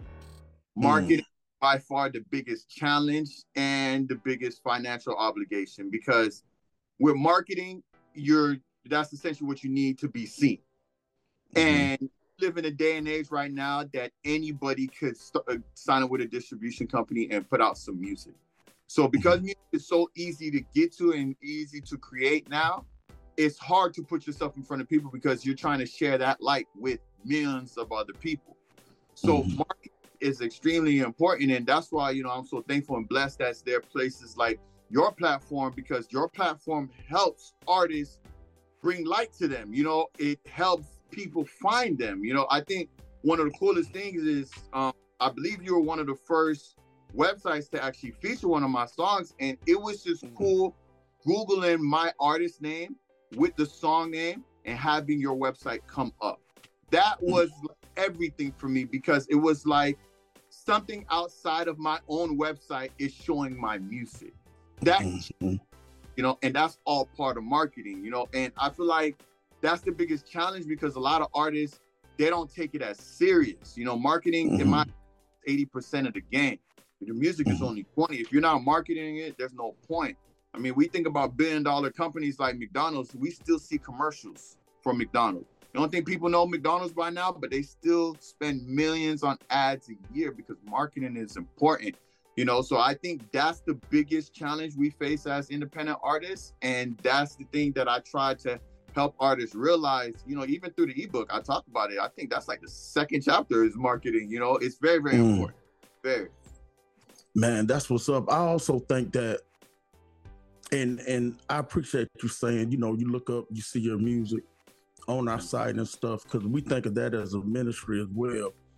by far the biggest challenge and the biggest financial obligation, because with marketing, that's essentially what you need to be seen. And live in a day and age right now that anybody could sign up with a distribution company and put out some music. So because music is so easy to get to and easy to create now, it's hard to put yourself in front of people because you're trying to share that light with millions of other people. So marketing is extremely important. And that's why, I'm so thankful and blessed that there are places like your platform, because your platform helps artists bring light to them. It helps people find them. I think one of the coolest things is I believe you were one of the first websites to actually feature one of my songs, and it was just cool Googling my artist name with the song name and having your website come up. That was everything for me, because it was like something outside of my own website is showing my music. That and that's all part of marketing, and I feel like that's the biggest challenge, because a lot of artists, they don't take it as serious. Marketing in my 80% of the game. Your music is only 20. If you're not marketing it, there's no point. I mean, we think about billion-dollar companies like McDonald's. We still see commercials from McDonald's. I don't think people know McDonald's by now, but they still spend millions on ads a year because marketing is important. So I think that's the biggest challenge we face as independent artists. And that's the thing that I try to help artists realize, even through the ebook, I talk about it. I think that's like the second chapter is marketing. It's very, very important. Very. Man, that's what's up. I also think that, and I appreciate you saying, you look up, you see your music on our site and stuff, because we think of that as a ministry as well.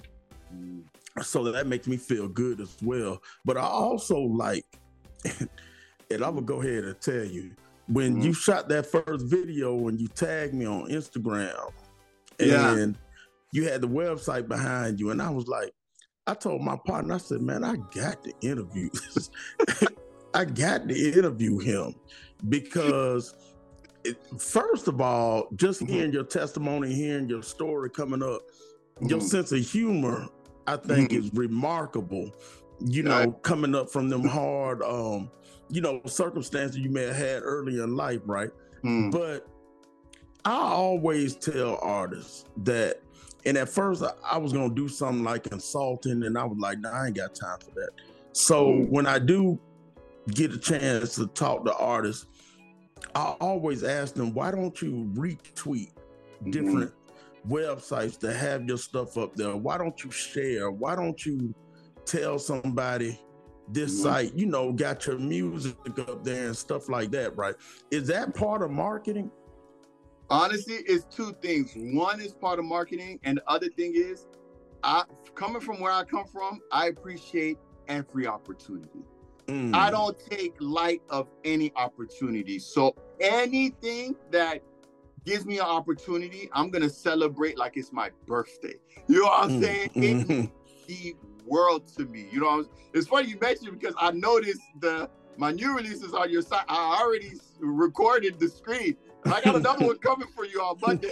So that makes me feel good as well. But I also like, and I'm gonna go ahead and tell you, when you shot that first video and you tagged me on Instagram, and you had the website behind you, and I was like, I told my partner, I said, man, I got to interview this. I got to interview him because first of all, just hearing your testimony, hearing your story coming up, your sense of humor, I think is remarkable, you know, coming up from them hard, you know, circumstances you may have had early in life, right? But I always tell artists that, and at first I was going to do something like consulting, and I was like, nah, I ain't got time for that. So when I do get a chance to talk to artists, I always ask them, why don't you retweet different websites that have your stuff up there? Why don't you share? Why don't you tell somebody this site, you know, got your music up there and stuff like that, right? Is that part of marketing? Honestly, it's two things. One is part of marketing, and the other thing is, coming from where I come from, I appreciate every opportunity. I don't take light of any opportunity. So anything that gives me an opportunity, I'm gonna celebrate like it's my birthday. You know what I'm saying? It means the world to me. You know, it's funny you mentioned, because I noticed my new releases on your site. I already recorded the screen. I got another one coming for you on Monday.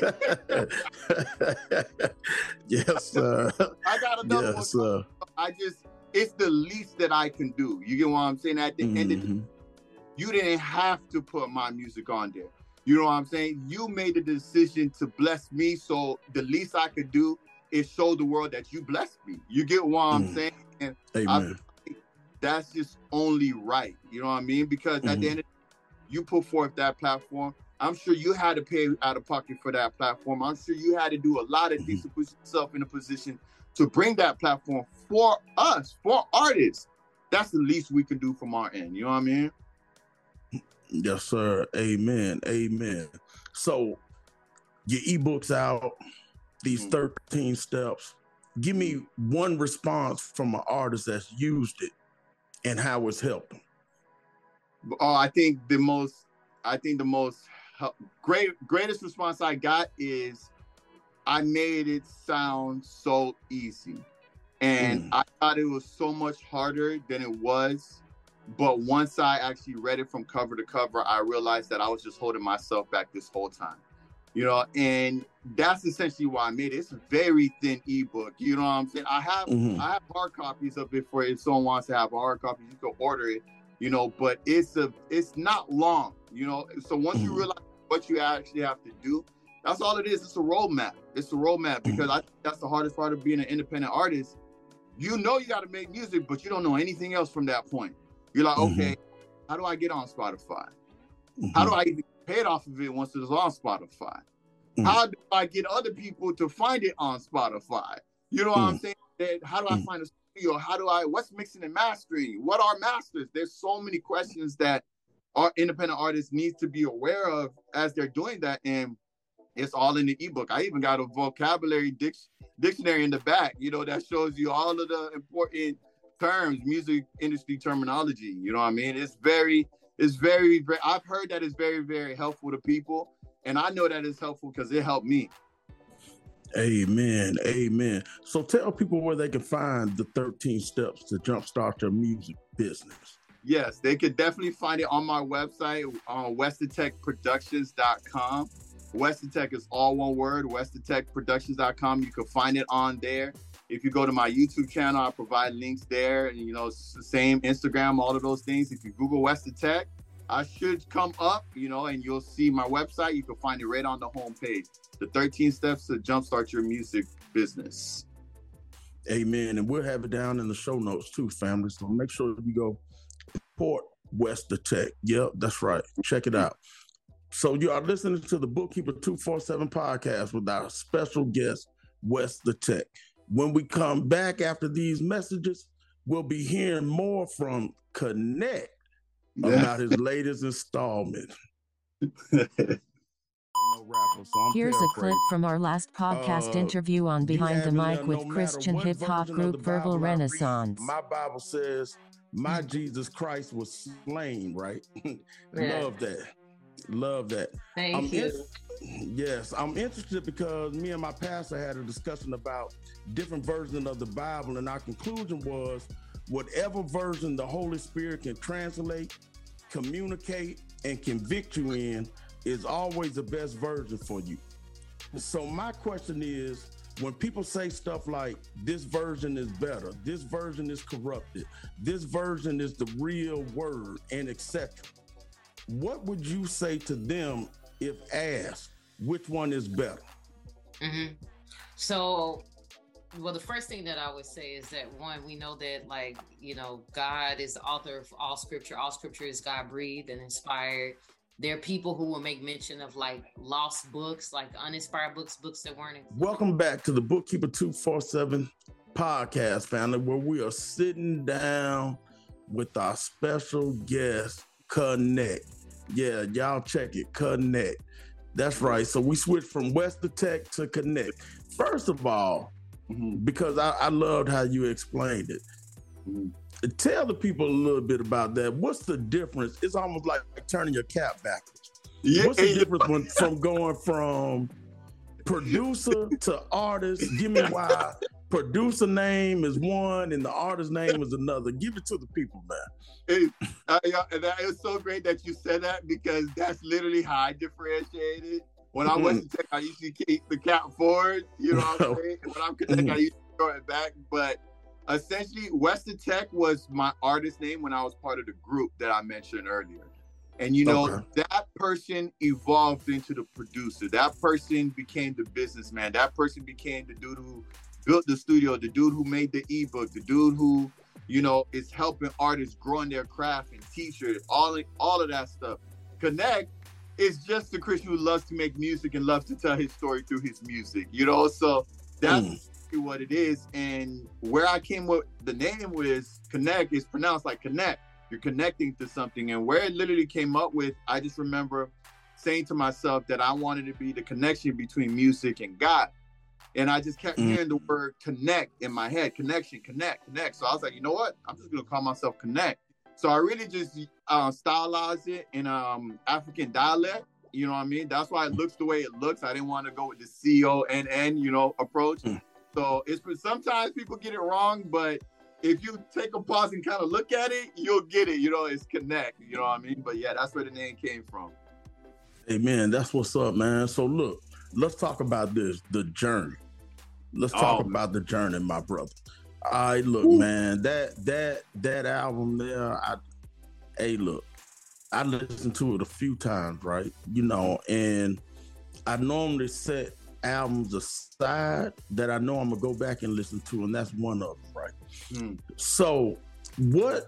Yes, sir. I got another one. Sir. It's the least that I can do. You get what I'm saying? At the end of the day, you didn't have to put my music on there. You know what I'm saying? You made the decision to bless me, so the least I could do is show the world that you blessed me. You get what I'm saying? And that's just only right. You know what I mean? Because at the end of the day, you put forth that platform. I'm sure you had to pay out of pocket for that platform. I'm sure you had to do a lot of things to put yourself in a position to bring that platform for us, for artists. That's the least we can do from our end. You know what I mean? Yes, sir. Amen. Amen. So your eBooks out, these 13 steps. Give me one response from an artist that's used it and how it's helped them. I think the greatest response I got is, I made it sound so easy. And I thought it was so much harder than it was. But once I actually read it from cover to cover, I realized that I was just holding myself back this whole time. You know, and that's essentially why I made it. It's a very thin ebook. You know what I'm saying? I have hard copies of it for if someone wants to have a hard copy, you can order it, you know, but it's not long, you know. So once you realize what you actually have to do, that's all it is. It's a roadmap. It's a roadmap, because I think that's the hardest part of being an independent artist. You know you got to make music, but you don't know anything else from that point. You're like, okay, how do I get on Spotify? How do I even get paid off of it once it's on Spotify? How do I get other people to find it on Spotify? You know what I'm saying? How do I find a studio? What's mixing and mastering? What are masters? There's so many questions that our independent artists need to be aware of as they're doing that. And it's all in the ebook. I even got a vocabulary dictionary in the back, you know, that shows you all of the important terms, music industry terminology. You know what I mean? It's very, I've heard that it's very, very helpful to people. And I know that it's helpful because it helped me. Amen. Amen. So tell people where they can find the 13 steps to jumpstart your music business. Yes, they could definitely find it on my website, on WesternTechProductions.com. WesternTech is all one word, WesternTechProductions.com. You can find it on there. If you go to my YouTube channel, I provide links there. And, you know, it's the same, Instagram, all of those things. If you Google WesternTech, I should come up, you know, and you'll see my website. You can find it right on the homepage. The 13 steps to jumpstart your music business. Amen. And we'll have it down in the show notes too, family. So make sure you go support WesternTech. Yep, that's right. Check it out. So you are listening to the Bookkeeper 247 podcast with our special guest, WesternTech. When we come back after these messages, we'll be hearing more from Connect about his latest installment. rapper, so I'm Here's a clip paraphrasing. from our last podcast interview on Behind the Mic with Christian hip-hop group Verbal Renaissance. My Bible says, my Jesus Christ was slain, right? Love that. Love that. Thank you. Yes, I'm interested because me and my pastor had a discussion about different versions of the Bible, and our conclusion was whatever version the Holy Spirit can translate, communicate, and convict you in is always the best version for you. So my question is, when people say stuff like, this version is better, this version is corrupted, this version is the real word, and etc., what would you say to them if asked which one is better? So, well, the first thing that I would say is that, one, we know that, like, God is the author of all scripture. All scripture is God-breathed and inspired. There are people who will make mention of, like, lost books, like uninspired books that weren't. Welcome back to the Bookkeeper 247 podcast, family, where we are sitting down with our special guest, Connect. Yeah, y'all check it, Connect. That's right. So we switched from Western Tech to Connect. First of all, because I loved how you explained it. Tell the people a little bit about that. What's the difference? It's almost like turning your cap backwards. Yeah, what's the difference from going from producer to artist? Give me why producer name is one and the artist name is another. Give it to the people, man. That is so great that you said that, because that's literally how I differentiated. When I wasn't tech, I usually keep the cap forward. You know what I'm saying? When I'm Connect, I usually throw it back. But essentially, Western Tech was my artist name when I was part of the group that I mentioned earlier. And that person evolved into the producer. That person became the businessman. That person became the dude who built the studio, the dude who made the ebook, the dude who, is helping artists grow in their craft and t-shirts, all of that stuff. Connect is just the Christian who loves to make music and loves to tell his story through his music, so that's what it is. And where I came with the name was Connect is pronounced like connect. You're connecting to something. And where it literally came up with, I just remember saying to myself that I wanted to be the connection between music and God. And I just kept hearing the word connect in my head, connection, connect. So I was like, you know what? I'm just going to call myself Connect. So I really just stylized it in African dialect. You know what I mean? That's why it looks the way it looks. I didn't want to go with the C-O-N-N, approach. So sometimes people get it wrong, but if you take a pause and kind of look at it, you'll get it. It's Connect. You know what I mean? But yeah, that's where the name came from. Hey, man, that's what's up, man. So look, let's talk about this, the journey. Let's talk about the journey, my brother. All right, look, man, that album there, I listened to it a few times, right? And I normally set albums aside that I know I'm gonna go back and listen to, and that's one of them, right? So what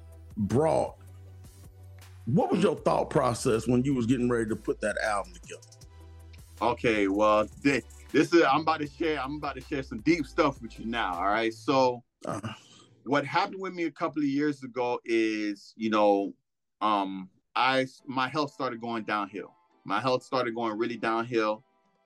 was your thought process when you was getting ready to put that album together? Okay, well, I'm about to share some deep stuff with you now. All right. So what happened with me a couple of years ago is, my health started going downhill. My health started going really downhill.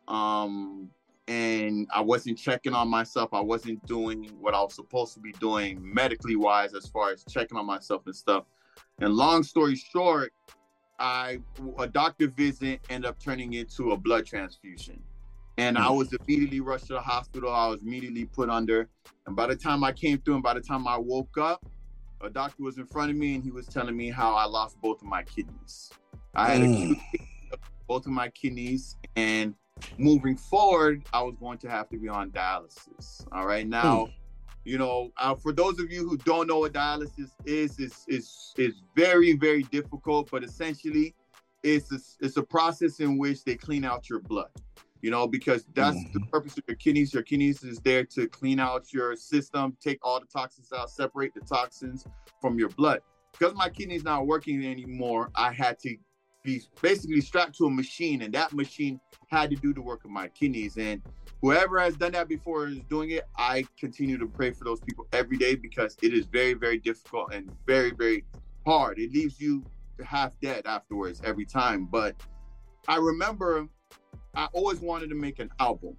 And I wasn't checking on myself. I wasn't doing what I was supposed to be doing medically wise, as far as checking on myself and stuff. And long story short, a doctor visit ended up turning into a blood transfusion. And I was immediately rushed to the hospital. I was immediately put under. And by the time I came through and by the time I woke up, a doctor was in front of me and he was telling me how I lost both of my kidneys. I had acute both of my kidneys, and moving forward, I was going to have to be on dialysis. All right. Now, for those of you who don't know what dialysis is, it's very, very difficult, but essentially it's a process in which they clean out your blood. Because that's the purpose of your kidneys. Your kidneys is there to clean out your system, take all the toxins out, separate the toxins from your blood. Because my kidney's not working anymore, I had to be basically strapped to a machine, and that machine had to do the work of my kidneys. And whoever has done that before is doing it, I continue to pray for those people every day, because it is very, very difficult and very, very hard. It leaves you half dead afterwards every time. But I remember I always wanted to make an album.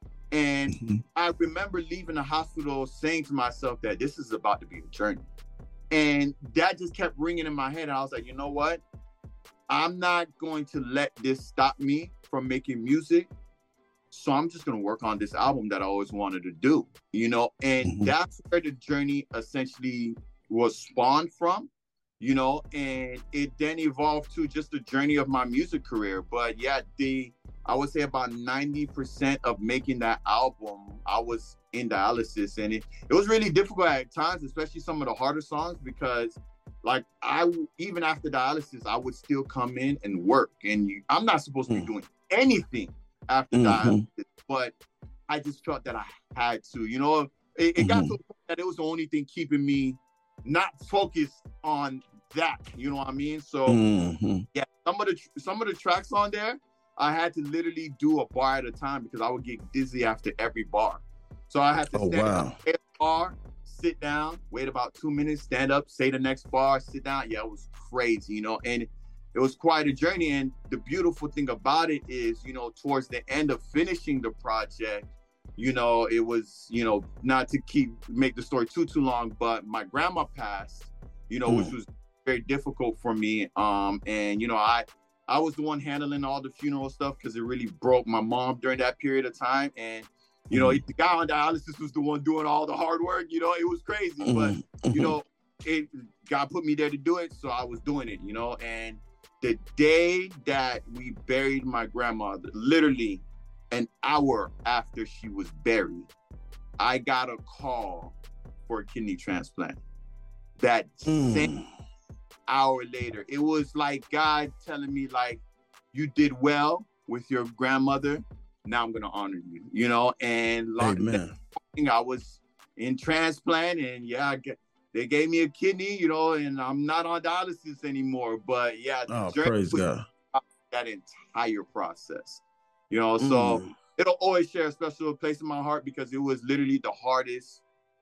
And I remember leaving the hospital saying to myself that this is about to be a journey. And that just kept ringing in my head. And I was like, you know what? I'm not going to let this stop me from making music. So I'm just going to work on this album that I always wanted to do, you know? And that's where the journey essentially was spawned from, you know? And it then evolved to just the journey of my music career. But yeah, I would say about 90% of making that album, I was in dialysis, and it was really difficult at times, especially some of the harder songs, because like even after dialysis, I would still come in and work, and I'm not supposed to be doing anything after dialysis, but I just felt that I had to, you know, it got to a point that it was the only thing keeping me not focused on that, you know what I mean? So yeah, some of the tracks on there, I had to literally do a bar at a time because I would get dizzy after every bar. So I had to stand up, say a bar, sit down, wait about 2 minutes, stand up, say the next bar, sit down. Yeah, it was crazy, you know, and it was quite a journey. And the beautiful thing about it is, you know, towards the end of finishing the project, you know, it was, you know, not to make the story too long, but my grandma passed, you know, which was very difficult for me. And, you know, I was the one handling all the funeral stuff because it really broke my mom during that period of time. And, you know, the guy on dialysis was the one doing all the hard work. You know, it was crazy. But, you know, God put me there to do it. So I was doing it, you know. And the day that we buried my grandmother, literally an hour after she was buried, I got a call for a kidney transplant. That same hour later, it was like God telling me, like, you did well with your grandmother. Now I'm gonna honor you, you know. And I was in transplant, and yeah, they gave me a kidney, you know, and I'm not on dialysis anymore. But yeah, praise God. That entire process, you know. So it'll always share a special place in my heart because it was literally the hardest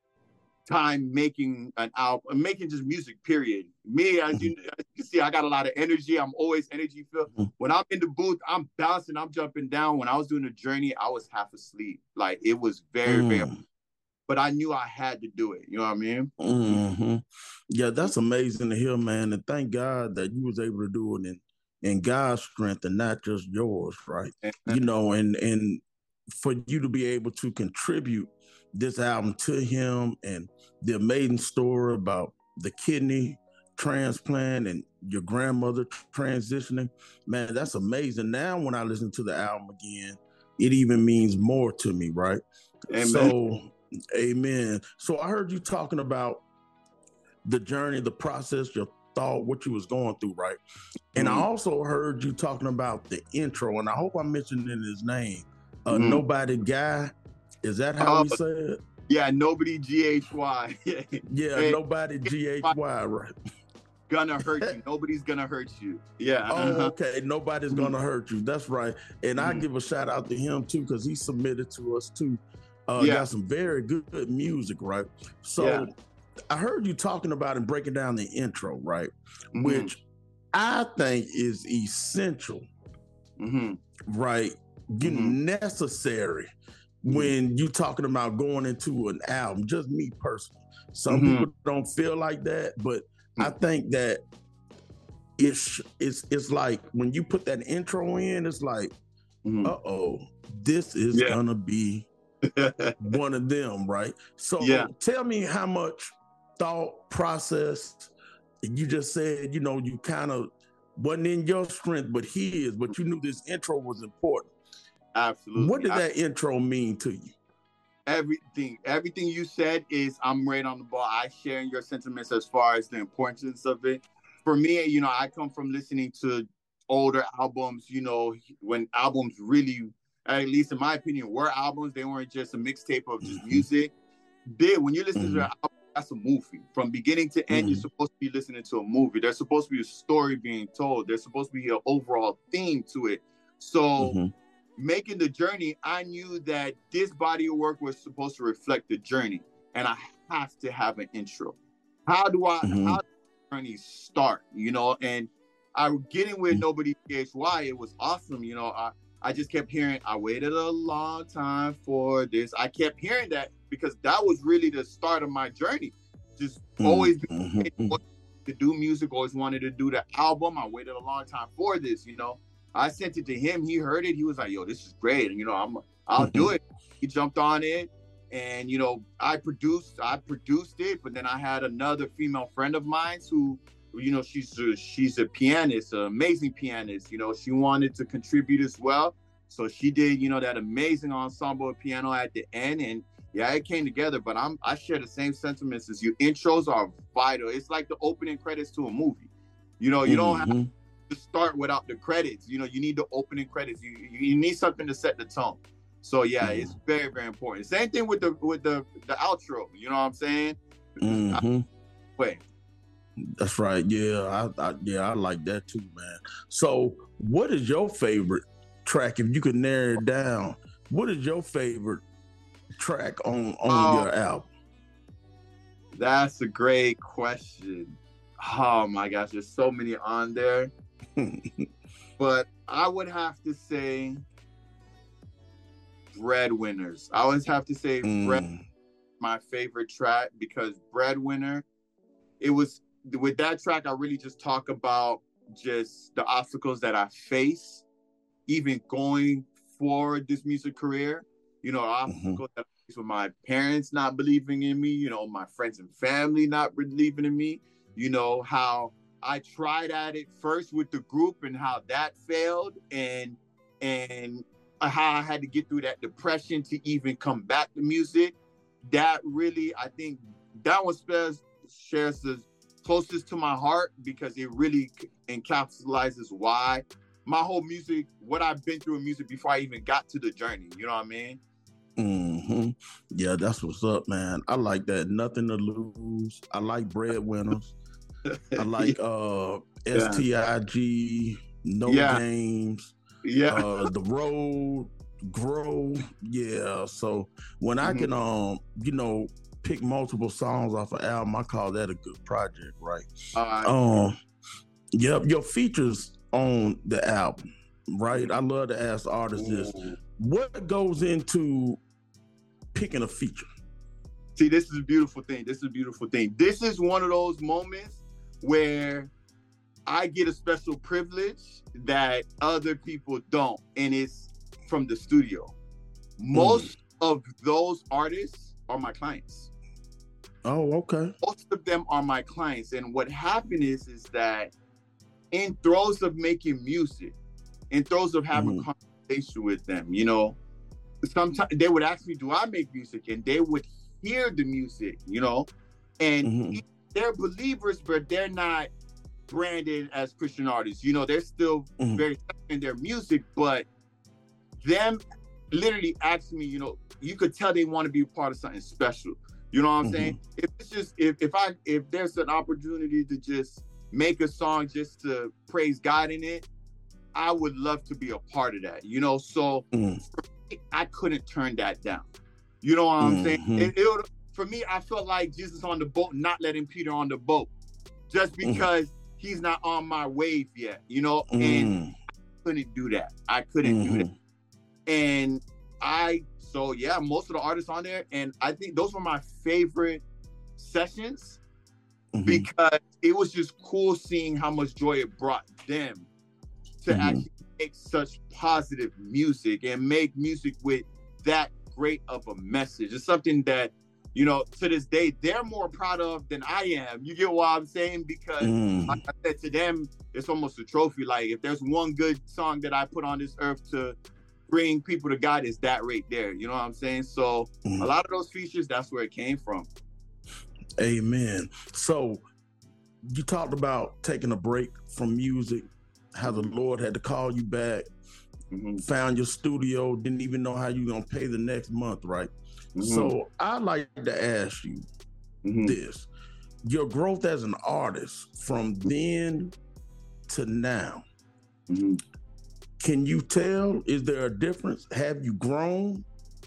time making an album, making just music, period. Me, as you can see, I got a lot of energy. I'm always energy filled. When I'm in the booth, I'm bouncing, I'm jumping down. When I was doing the journey, I was half asleep. Like, it was very, very, but I knew I had to do it. You know what I mean? Yeah, that's amazing to hear, man. And thank God that you was able to do it in God's strength and not just yours, right? You know, and for you to be able to contribute this album to him and the amazing story about the kidney transplant and your grandmother transitioning, man, that's amazing. Now when I listen to the album again, it even means more to me, right? Amen. So, amen. So I heard you talking about the journey, the process, your thought, what you was going through, right? And I also heard you talking about the intro, and I hope I mentioned in his name, Nobody Guy. Is that how he said? Yeah, Nobody GHY. Yeah, hey, Nobody GHY, right? Gonna hurt you. Nobody's gonna hurt you. Yeah. Okay. Nobody's gonna hurt you. That's right. And I give a shout out to him too, because he submitted to us too. Got some very good music, right? So I heard you talking about and breaking down the intro, right? Which I think is essential, right? Necessary when you talking about going into an album. Just me personally. Some people don't feel like that, but I think that it's like when you put that intro in, it's like, this is gonna be one of them, right? So tell me how much thought process. You just said, you know, you kind of wasn't in your strength, but his, but you knew this intro was important. Absolutely. What did that intro mean to you? Everything you said is, I'm right on the ball. I share your sentiments as far as the importance of it. For me, you know, I come from listening to older albums, you know, when albums really, at least in my opinion, were albums. They weren't just a mixtape of just music. When you listen to an album, that's a movie. From beginning to end, you're supposed to be listening to a movie. There's supposed to be a story being told. There's supposed to be an overall theme to it. So making the journey, I knew that this body of work was supposed to reflect the journey, and I have to have an intro. How do the journey start? You know, and I getting with Nobody GHY, it was awesome. You know, I just kept hearing, I waited a long time for this. I kept hearing that because that was really the start of my journey. Just always to do music, always wanted to do the album. I waited a long time for this, you know. I sent it to him. He heard it. He was like, yo, this is great. And, you know, I'll do it. He jumped on it. And, you know, I produced it. But then I had another female friend of mine who, you know, she's a pianist, an amazing pianist. You know, she wanted to contribute as well. So she did, you know, that amazing ensemble piano at the end. And yeah, it came together. But I share the same sentiments as you. Intros are vital. It's like the opening credits to a movie. You know, you don't have to start without the credits. You know, you need the opening credits. You need something to set the tone. So yeah, it's very, very important. Same thing with the outro. You know what I'm saying? Wait. That's right. Yeah, I like that too, man. So, what is your favorite track? If you could narrow it down, what is your favorite track on your album? That's a great question. Oh my gosh, there's so many on there. But I would have to say Breadwinners. I always have to say my favorite track, because Breadwinner, it was with that track, I really just talk about just the obstacles that I face, even going for this music career. You know, obstacles that I face with my parents not believing in me, you know, my friends and family not believing in me, you know, how I tried at it first with the group and how that failed, and how I had to get through that depression to even come back to music. That really, I think that one shares the closest to my heart, because it really encapsulates why my whole music, what I've been through in music before I even got to the journey. You know what I mean? Yeah, that's what's up, man. I like that. Nothing to lose. I like Breadwinners. I like STIG, No Games. The Road, Grow. Yeah. So when I can you know, pick multiple songs off an album, I call that a good project, right? Yep, your features on the album, right? I love to ask artists this. What goes into picking a feature? See, this is a beautiful thing. This is one of those moments where I get a special privilege that other people don't, and it's from the studio. Most of those artists are my clients. Oh, okay. Most of them are my clients, and what happened is that in throes of making music, in throes of having conversation with them, you know, sometimes they would ask me, do I make music? And they would hear the music, you know, and they're believers, but they're not branded as Christian artists. You know, they're still very in their music, but them literally ask me, you know, you could tell they want to be a part of something special. You know what I'm saying? If it's just if there's an opportunity to just make a song just to praise God in it, I would love to be a part of that. You know, so for me, I couldn't turn that down. You know what I'm saying? For me, I felt like Jesus on the boat, not letting Peter on the boat, just because he's not on my wave yet, you know? And I couldn't do that. do that. And so yeah, most of the artists on there, and I think those were my favorite sessions because it was just cool seeing how much joy it brought them to actually make such positive music and make music with that great of a message. It's something that, you know, to this day, they're more proud of than I am. You get what I'm saying? Because like I said, to them, it's almost a trophy. Like, if there's one good song that I put on this earth to bring people to God, is that right there. You know what I'm saying? So a lot of those features, that's where it came from. Amen. So you talked about taking a break from music, how the Lord had to call you back, found your studio, didn't even know how you're going to pay the next month, right? So I'd like to ask you this. Your growth as an artist from then to now, can you tell, is there a difference? Have you grown?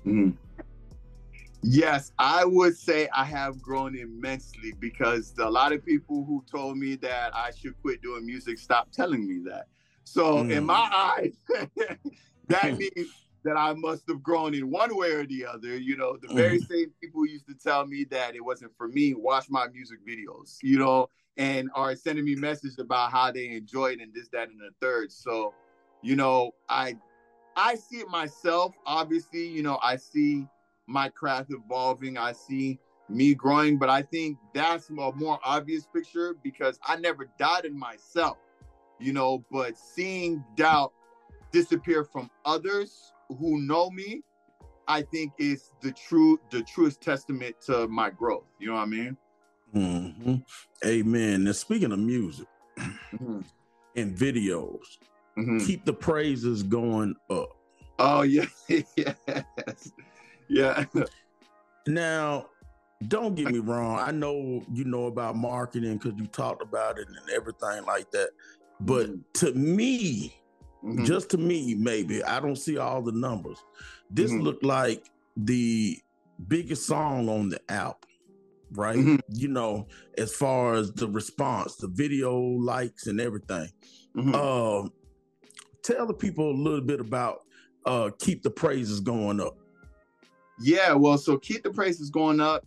Yes, I would say I have grown immensely, because a lot of people who told me that I should quit doing music stopped telling me that. So in my eyes, that means that I must have grown in one way or the other. You know, the very same people used to tell me that it wasn't for me, watch my music videos, you know, and are sending me messages about how they enjoyed and this, that, and the third. So, you know, I see it myself. Obviously, you know, I see my craft evolving. I see me growing, but I think that's a more obvious picture because I never doubted myself, you know, but seeing doubt disappear from others who know me, I think is the truest testament to my growth. You know what I mean? Mm-hmm. Amen. Now, speaking of music and videos, keep the praises going up. Oh, yeah. Yes. Yeah. Now, don't get me wrong. I know you know about marketing because you talked about it and everything like that. But to me, just to me, maybe, I don't see all the numbers. This looked like the biggest song on the album, right? You know, as far as the response, the video likes and everything. Tell the people a little bit about Keep the Praises Going Up. Yeah, well, so Keep the Praises Going Up,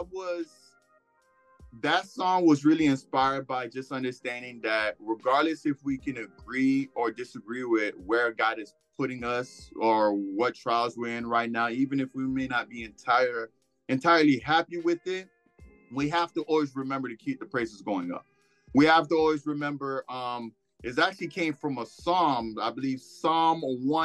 that song was really inspired by just understanding that regardless if we can agree or disagree with where God is putting us or what trials we're in right now, even if we may not be entirely happy with it, we have to always remember to keep the praises going up. We have to always remember, it actually came from a Psalm, I believe Psalm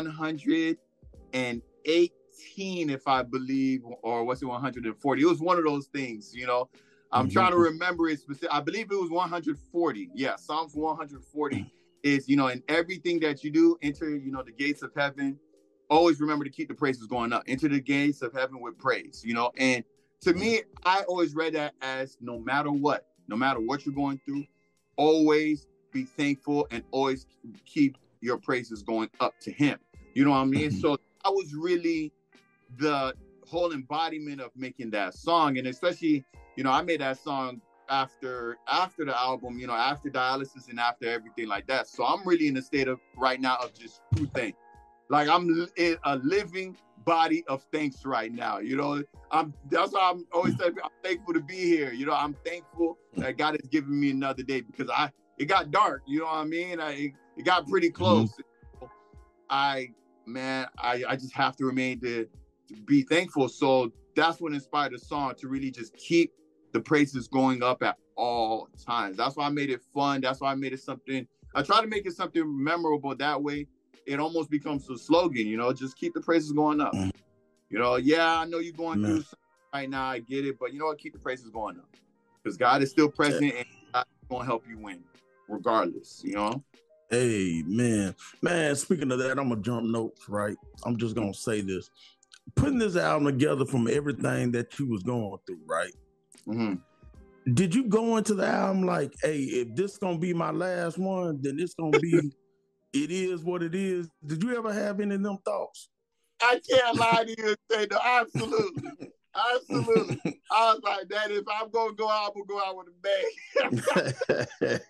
118, if I believe, or was it 140? It was one of those things, you know. I'm trying to remember it specific. I believe it was 140. Yeah, Psalms 140 is, you know, in everything that you do, enter, you know, the gates of heaven. Always remember to keep the praises going up. Enter the gates of heaven with praise, you know. And to me, I always read that as no matter what you're going through, always be thankful and always keep your praises going up to him. You know what I mean? So that was really the whole embodiment of making that song. And especially, you know, I made that song after the album, you know, after dialysis and after everything like that. So I'm really in a state of right now of just two things. Like I'm in a living body of thanks right now. You know, that's why I'm always saying I'm thankful to be here. You know, I'm thankful that God has given me another day because it got dark. You know what I mean? It got pretty close. I just have to remain to be thankful. So that's what inspired the song to really just keep the praises going up at all times. That's why I made it fun. That's why I made it something. I try to make it something memorable. That way, it almost becomes a slogan. You know, just keep the praises going up. You know, yeah, I know you're going through something right now. I get it, but you know what? Keep the praises going up because God is still present and God's going to help you win, regardless. You know. Amen. Man, speaking of that, I'm gonna jump notes. Right, I'm just gonna say this. Putting this album together from everything that you was going through, right? Did you go into the album like, hey, if this gonna be my last one, then it's gonna be, it is what it is? Did you ever have any of them thoughts? I can't lie to you and say no, absolutely. Absolutely. I was like, that if I'm gonna go out, I'm gonna go out with a bang.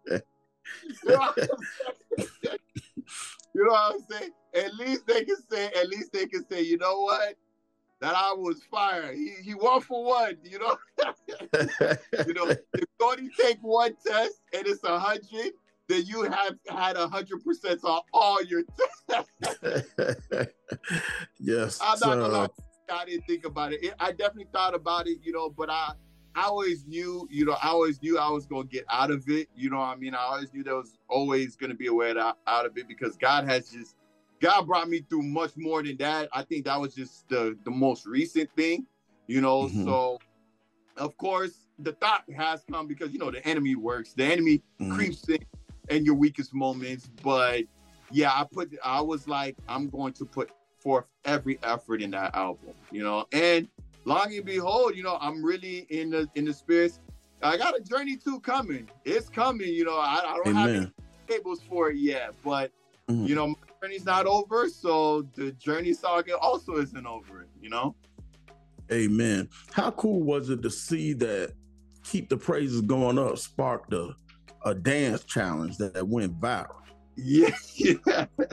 You know what I'm saying? At least they can say, you know what? That I was fire. He 1 for 1, you know. You know, if you only take one test and it's 100, then you have had 100% on all your tests. Yes. I'm not gonna lie. I didn't think about it. I definitely thought about it, you know, but I always knew, you know, I was going to get out of it. You know what I mean? I always knew there was always going to be a way out of it because God brought me through much more than that. I think that was just the most recent thing, you know? So of course the thought has come because, you know, the enemy works, the enemy creeps in your weakest moments. But yeah, I was like, I'm going to put forth every effort in that album, you know, and long and behold, you know, I'm really in the spirits. I got a Journey 2 coming. It's coming, you know. I don't have any tables for it yet, but you know, my journey's not over, so the Journey saga also isn't over, you know. Amen. How cool was it to see that Keep the Praises Going Up sparked a dance challenge that went viral? Yeah.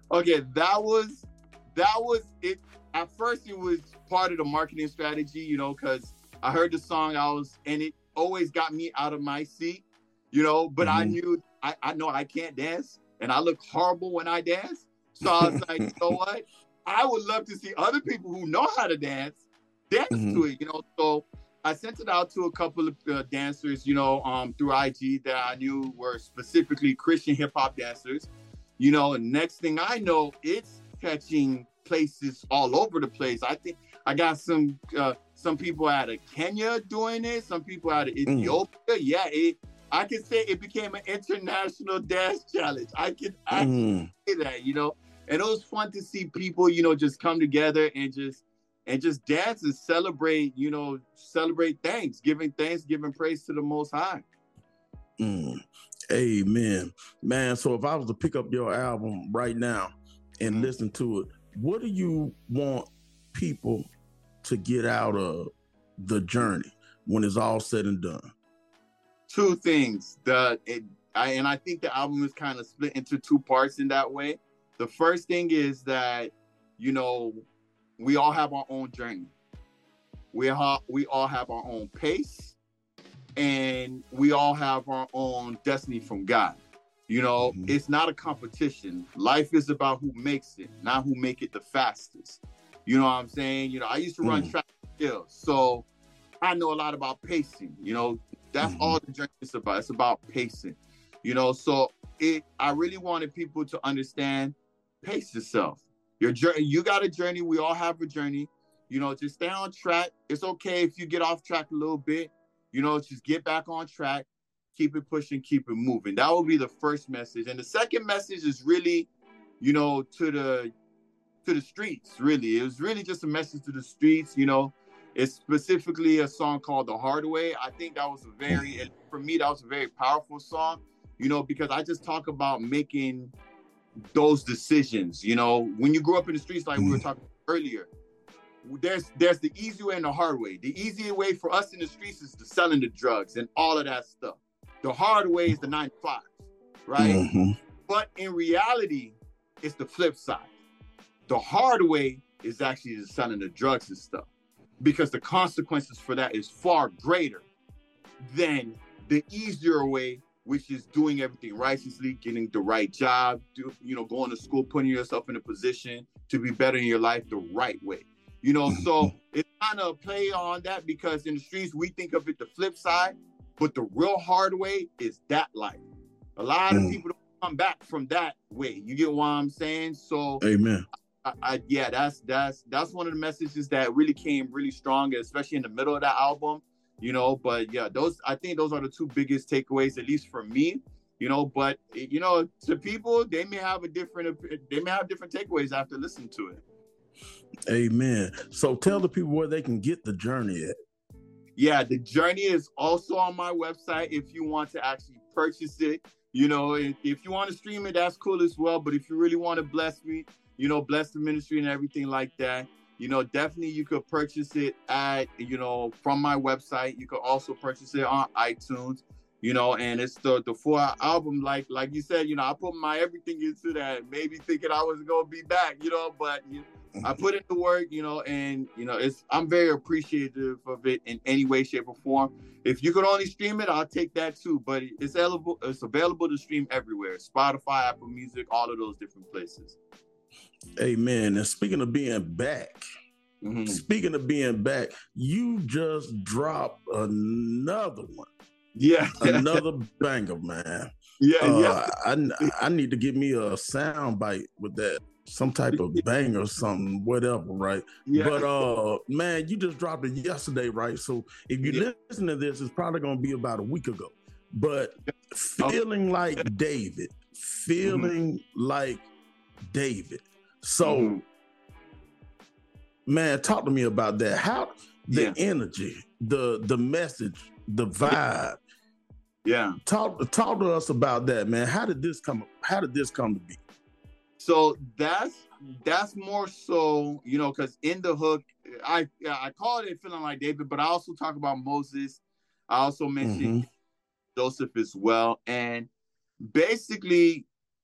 Okay, that was it. At first, it was part of the marketing strategy, you know, because I heard the song, and it always got me out of my seat, you know. But I knew I know I can't dance, and I look horrible when I dance. So I was like, you know what? I would love to see other people who know how to dance to it, you know. So I sent it out to a couple of dancers, you know, through IG that I knew were specifically Christian hip hop dancers, you know. And next thing I know, it's catching places all over the place. I think I got some people out of Kenya doing it, some people out of Ethiopia. Yeah, I can say it became an international dance challenge. I can say that, you know. And it was fun to see people, you know, just come together and just dance and celebrate, you know, celebrate Thanksgiving praise to the Most High. Amen, man. So if I was to pick up your album right now and listen to it, what do you want people to get out of the journey when it's all said and done? Two things. I think the album is kind of split into two parts in that way. The first thing is that, you know, we all have our own journey. We all have our own pace, and we all have our own destiny from God. You know, it's not a competition. Life is about who makes it, not who make it the fastest. You know what I'm saying? You know, I used to run track and field, so I know a lot about pacing. You know, that's all the journey is about. It's about pacing. You know, so I really wanted people to understand, pace yourself. Your journey, you got a journey. We all have a journey. You know, just stay on track. It's okay if you get off track a little bit. You know, just get back on track. Keep it pushing, keep it moving. That will be the first message. And the second message is really, you know, to the streets, really. It was really just a message to the streets, you know. It's specifically a song called The Hard Way. I think that was for me, that was a very powerful song, you know, because I just talk about making those decisions. You know, when you grow up in the streets, like we were talking earlier, there's the easy way and the hard way. The easy way for us in the streets is to selling the drugs and all of that stuff. The hard way is the 9 to 5, right? But in reality, it's the flip side. The hard way is actually just selling the drugs and stuff, because the consequences for that is far greater than the easier way, which is doing everything righteously, getting the right job, going to school, putting yourself in a position to be better in your life the right way. You know, so it's kind of a play on that, because in the streets, we think of it the flip side, but the real hard way is that life. A lot of people don't come back from that way. You get what I'm saying? So, amen. That's one of the messages that really came really strong, especially in the middle of that album. You know, but yeah, I think those are the two biggest takeaways, at least for me. You know, but you know, to people, they may have different takeaways after listening to it. Amen. So tell the people where they can get the journey at. Yeah, the journey is also on my website if you want to actually purchase it. You know, if you want to stream it, that's cool as well. But if you really want to bless me, you know, bless the ministry and everything like that, you know, definitely you could purchase it from my website. You could also purchase it on iTunes, you know, and it's the full album. Like you said, you know, I put my everything into that, maybe thinking I was going to be back, you know, but I put in the work, you know, and, you know, I'm very appreciative of it in any way, shape, or form. If you could only stream it, I'll take that too. But it's available to stream everywhere. Spotify, Apple Music, all of those different places. Amen. And speaking of being back, you just dropped another one. Yeah. Another banger, man. Yeah. I need to give me a sound bite with that. Some type of bang or something, whatever, right? Yeah. But man, you just dropped it yesterday, right? So if you listen to this, it's probably gonna be about a week ago. But feeling like David. So man, talk to me about that. How the energy, the message, the vibe. Yeah. Talk to us about that, man. How did this come to be? So that's more so, you know, because in the hook, I call it Feeling Like David, but I also talk about Moses. I also mention Joseph as well. And basically,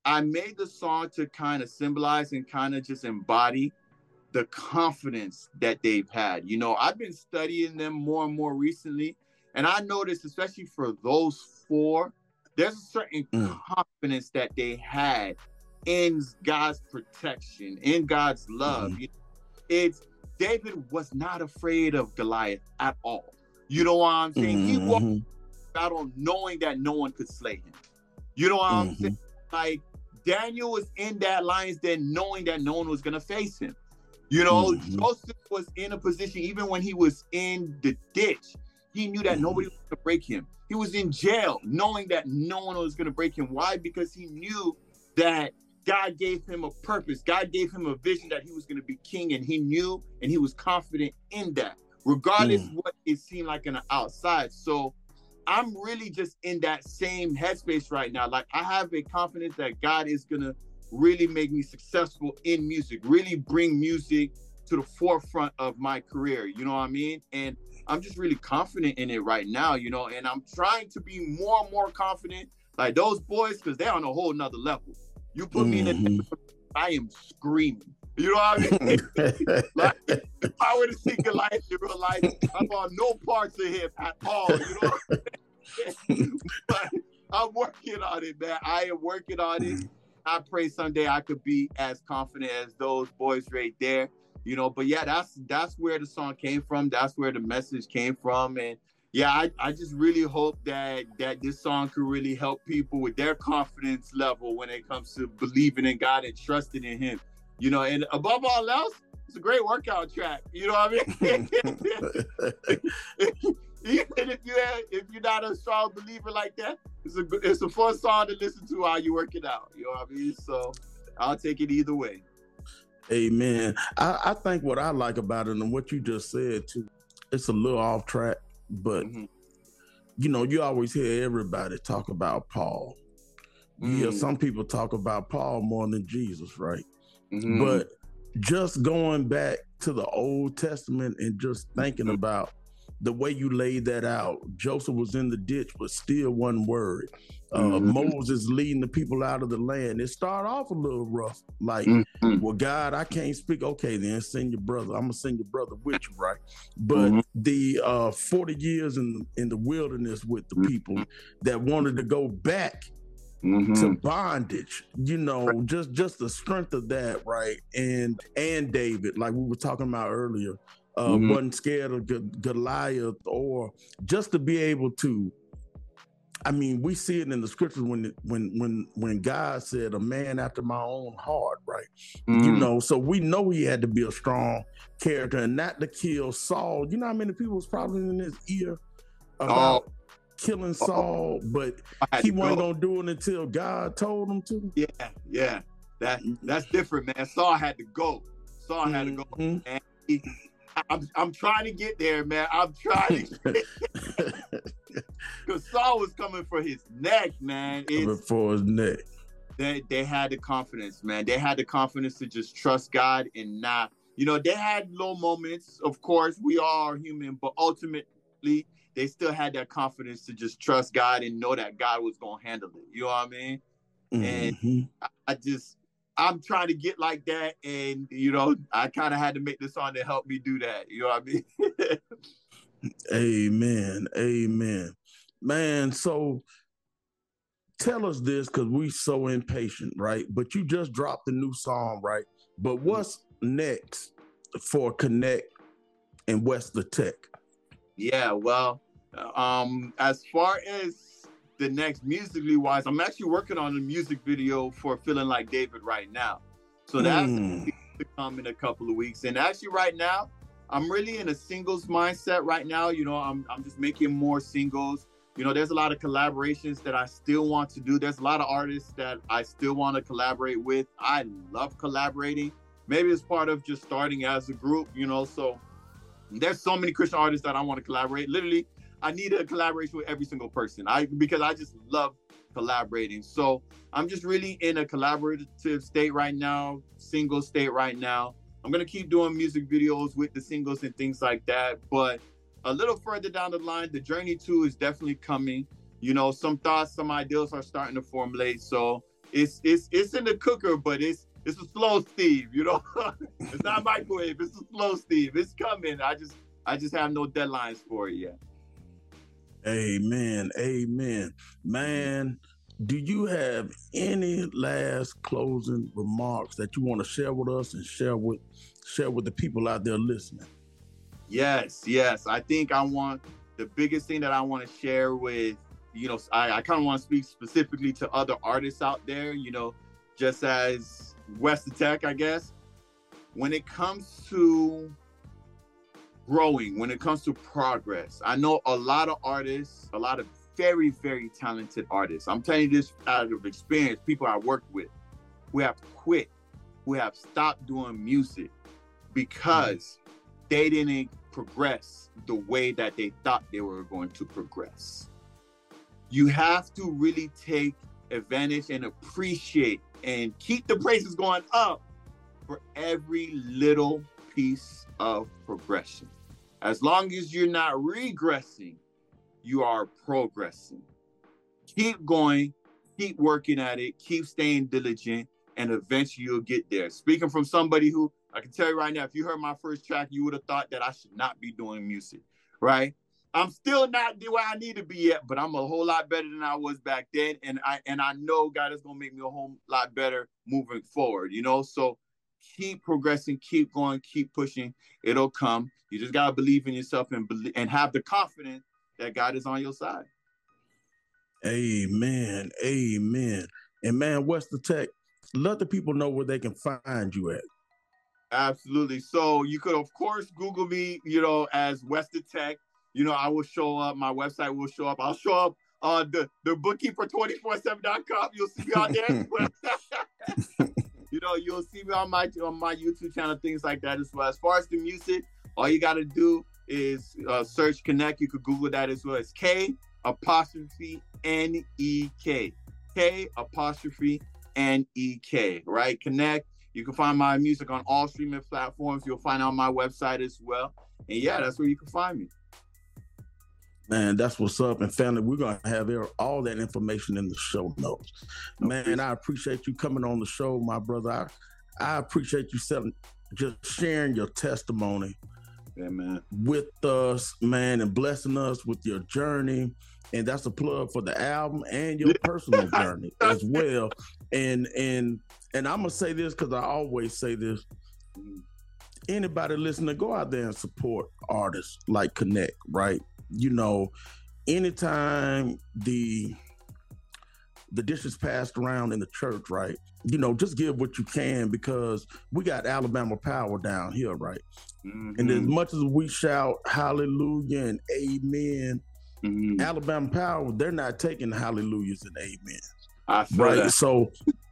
I made the song to kind of symbolize and kind of just embody the confidence that they've had. You know, I've been studying them more and more recently, and I noticed, especially for those four, there's a certain confidence that they had in God's protection, in God's love. You know, David was not afraid of Goliath at all. You know what I'm saying? He walked battle knowing that no one could slay him. You know what I'm saying? Like, Daniel was in that lion's den knowing that no one was going to face him. You know, Joseph was in a position, even when he was in the ditch, he knew that nobody was going to break him. He was in jail knowing that no one was going to break him. Why? Because he knew that God gave him a purpose. God gave him a vision that he was going to be king, and he knew and he was confident in that, regardless what it seemed like on the outside. So I'm really just in that same headspace right now. Like, I have a confidence that God is going to really make me successful in music, really bring music to the forefront of my career. You know what I mean? And I'm just really confident in it right now, you know, and I'm trying to be more and more confident, like those boys, because they're on a whole nother level. You put me in a, I am screaming. You know what I mean? Like, if I were to see Goliath in real life, I'm on no parts of him at all. You know what I'm saying? But I'm working on it, man. I am working on it. I pray someday I could be as confident as those boys right there. You know, but yeah, that's where the song came from. That's where the message came from. And yeah, I just really hope that this song could really help people with their confidence level when it comes to believing in God and trusting in him. You know, and above all else, it's a great workout track. You know what I mean? Even if you're not a strong believer like that, it's a fun song to listen to while you're working out. You know what I mean? So I'll take it either way. Amen. I think what I like about it, and what you just said too, it's a little off track, but you know, you always hear everybody talk about Paul. You hear some people talk about Paul more than Jesus, right? But just going back to the Old Testament and just thinking about the way you laid that out, Joseph was in the ditch, but still one word. Moses leading the people out of the land. It started off a little rough. Like, well, God, I can't speak. Okay, then send your brother. I'm going to send your brother with you, right? But the 40 years in the wilderness with the people that wanted to go back to bondage, you know, just the strength of that, right? And David, like we were talking about earlier, wasn't scared of Goliath, or just to be able to, I mean, we see it in the scriptures when God said, a man after my own heart, right? You know, so we know he had to be a strong character and not to kill Saul. You know how many people was probably in his ear about killing Saul, but he wasn't gonna do it until God told him to. Yeah. That's different, man. Saul had to go. And I'm trying to get there, man. I'm trying to get there. Because Saul was coming for his neck, man. Coming for his neck. They had the confidence, man. They had the confidence to just trust God and not, you know, they had low moments. Of course, we all are human, but ultimately, they still had that confidence to just trust God and know that God was going to handle it. You know what I mean? And I'm trying to get like that. And, you know, I kind of had to make this song to help me do that. You know what I mean? Amen. Man, so tell us this, because we so impatient, right? But you just dropped a new song, right? But what's next for Connect and Wesley Tech? Yeah, well, as far as the next musically wise, I'm actually working on a music video for Feeling Like David right now. So that's to come in a couple of weeks. And actually right now, I'm really in a singles mindset right now. You know, I'm just making more singles. You know, there's a lot of collaborations that I still want to do. There's a lot of artists that I still want to collaborate with. I love collaborating. Maybe it's part of just starting as a group, you know, so there's so many Christian artists that I want to collaborate. Literally, I need a collaboration with every single person because I just love collaborating. So I'm just really in a collaborative state right now, single state right now. I'm going to keep doing music videos with the singles and things like that. But a little further down the line, the Journey 2 is definitely coming. You know, some thoughts, some ideas are starting to formulate. So it's in the cooker, but it's a slow steam, you know. It's not microwave, it's a slow steam. It's coming. I just have no deadlines for it yet. Amen. Man, do you have any last closing remarks that you want to share with us and share with the people out there listening? Yes. I think the biggest thing that I want to share with, you know, I kind of want to speak specifically to other artists out there, you know, just as West Tech, I guess. When it comes to growing, when it comes to progress, I know a lot of artists, a lot of very, very talented artists. I'm telling you this out of experience, people I worked with who have quit, who have stopped doing music because they didn't progress the way that they thought they were going to progress. You have to really take advantage and appreciate and keep the prices going up for every little piece of progression. As long as you're not regressing, you are progressing. Keep going, keep working at it, keep staying diligent, and eventually you'll get there. Speaking from somebody who, I can tell you right now, if you heard my first track, you would have thought that I should not be doing music, right? I'm still not where I need to be yet, but I'm a whole lot better than I was back then. And I know God is going to make me a whole lot better moving forward, you know? So keep progressing, keep going, keep pushing. It'll come. You just got to believe in yourself and have the confidence that God is on your side. Amen. And man, West Tech, let the people know where they can find you at. Absolutely. So you could, of course, Google me, you know, as West Tech. You know, I will show up. My website will show up. I'll show up on the bookkeeper247.com. You'll see me on there. You know, you'll see me on my YouTube channel, things like that as well. As far as the music, all you got to do is search Connect. You could Google that as well. It's K''NEK. K''NEK, right? Connect. You can find my music on all streaming platforms. You'll find it on my website as well. And yeah, that's where you can find me. Man, that's what's up. And family, we're going to have all that information in the show notes. Man, I appreciate you coming on the show, my brother. I appreciate you just sharing your testimony with us, man, and blessing us with your journey. And that's a plug for the album and your personal journey as well. And I'm going to say this because I always say this. Anybody listening, go out there and support artists like Connect, right? You know, anytime the dishes passed around in the church, right? You know, just give what you can because we got Alabama Power down here, right? Mm-hmm. And as much as we shout hallelujah and amen, Alabama Power, they're not taking hallelujahs and amens. Right? That. So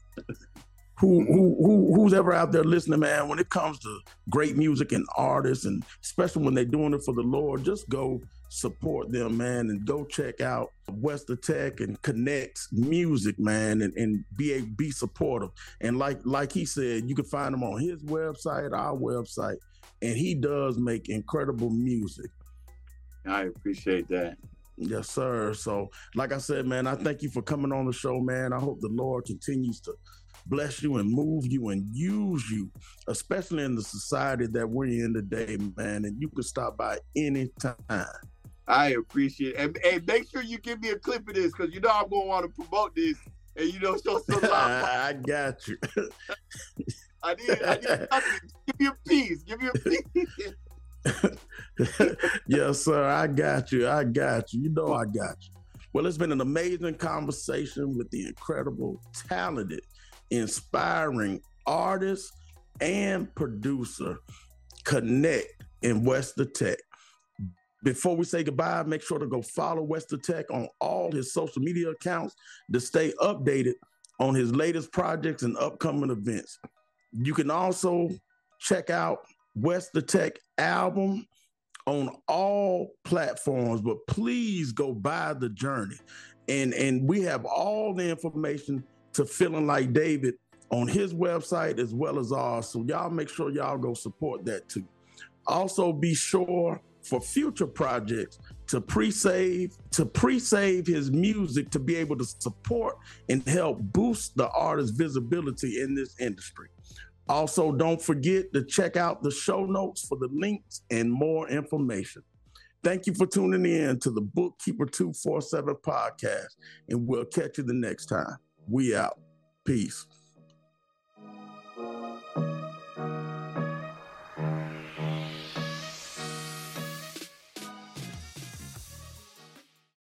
who's ever out there listening, man, when it comes to great music and artists, and especially when they're doing it for the Lord, just go support them, man, and go check out West Tech and Connect's music, man, and be supportive. And like he said, you can find him on his website, our website, and he does make incredible music. I appreciate that. Yes, sir. So, like I said, man, I thank you for coming on the show, man. I hope the Lord continues to bless you and move you and use you, especially in the society that we're in today, man. And you can stop by any time. I appreciate it. And make sure you give me a clip of this because you know I'm going to want to promote this and, you know, show some love. I got you. I need give me a piece. Give me a piece. Yes, sir. I got you. You know I got you. Well, it's been an amazing conversation with the incredible, talented, inspiring artist and producer, Connect in West Tech. Before we say goodbye, make sure to go follow West Tech on all his social media accounts to stay updated on his latest projects and upcoming events. You can also check out West Tech album on all platforms, but please go buy The Journey. And we have all the information to Feeling Like David on his website as well as ours. So y'all make sure y'all go support that too. Also be sure for future projects to pre-save his music to be able to support and help boost the artist's visibility in this industry. Also, don't forget to check out the show notes for the links and more information. Thank you for tuning in to the Bookkeeper 247 podcast, and we'll catch you the next time. We out. Peace.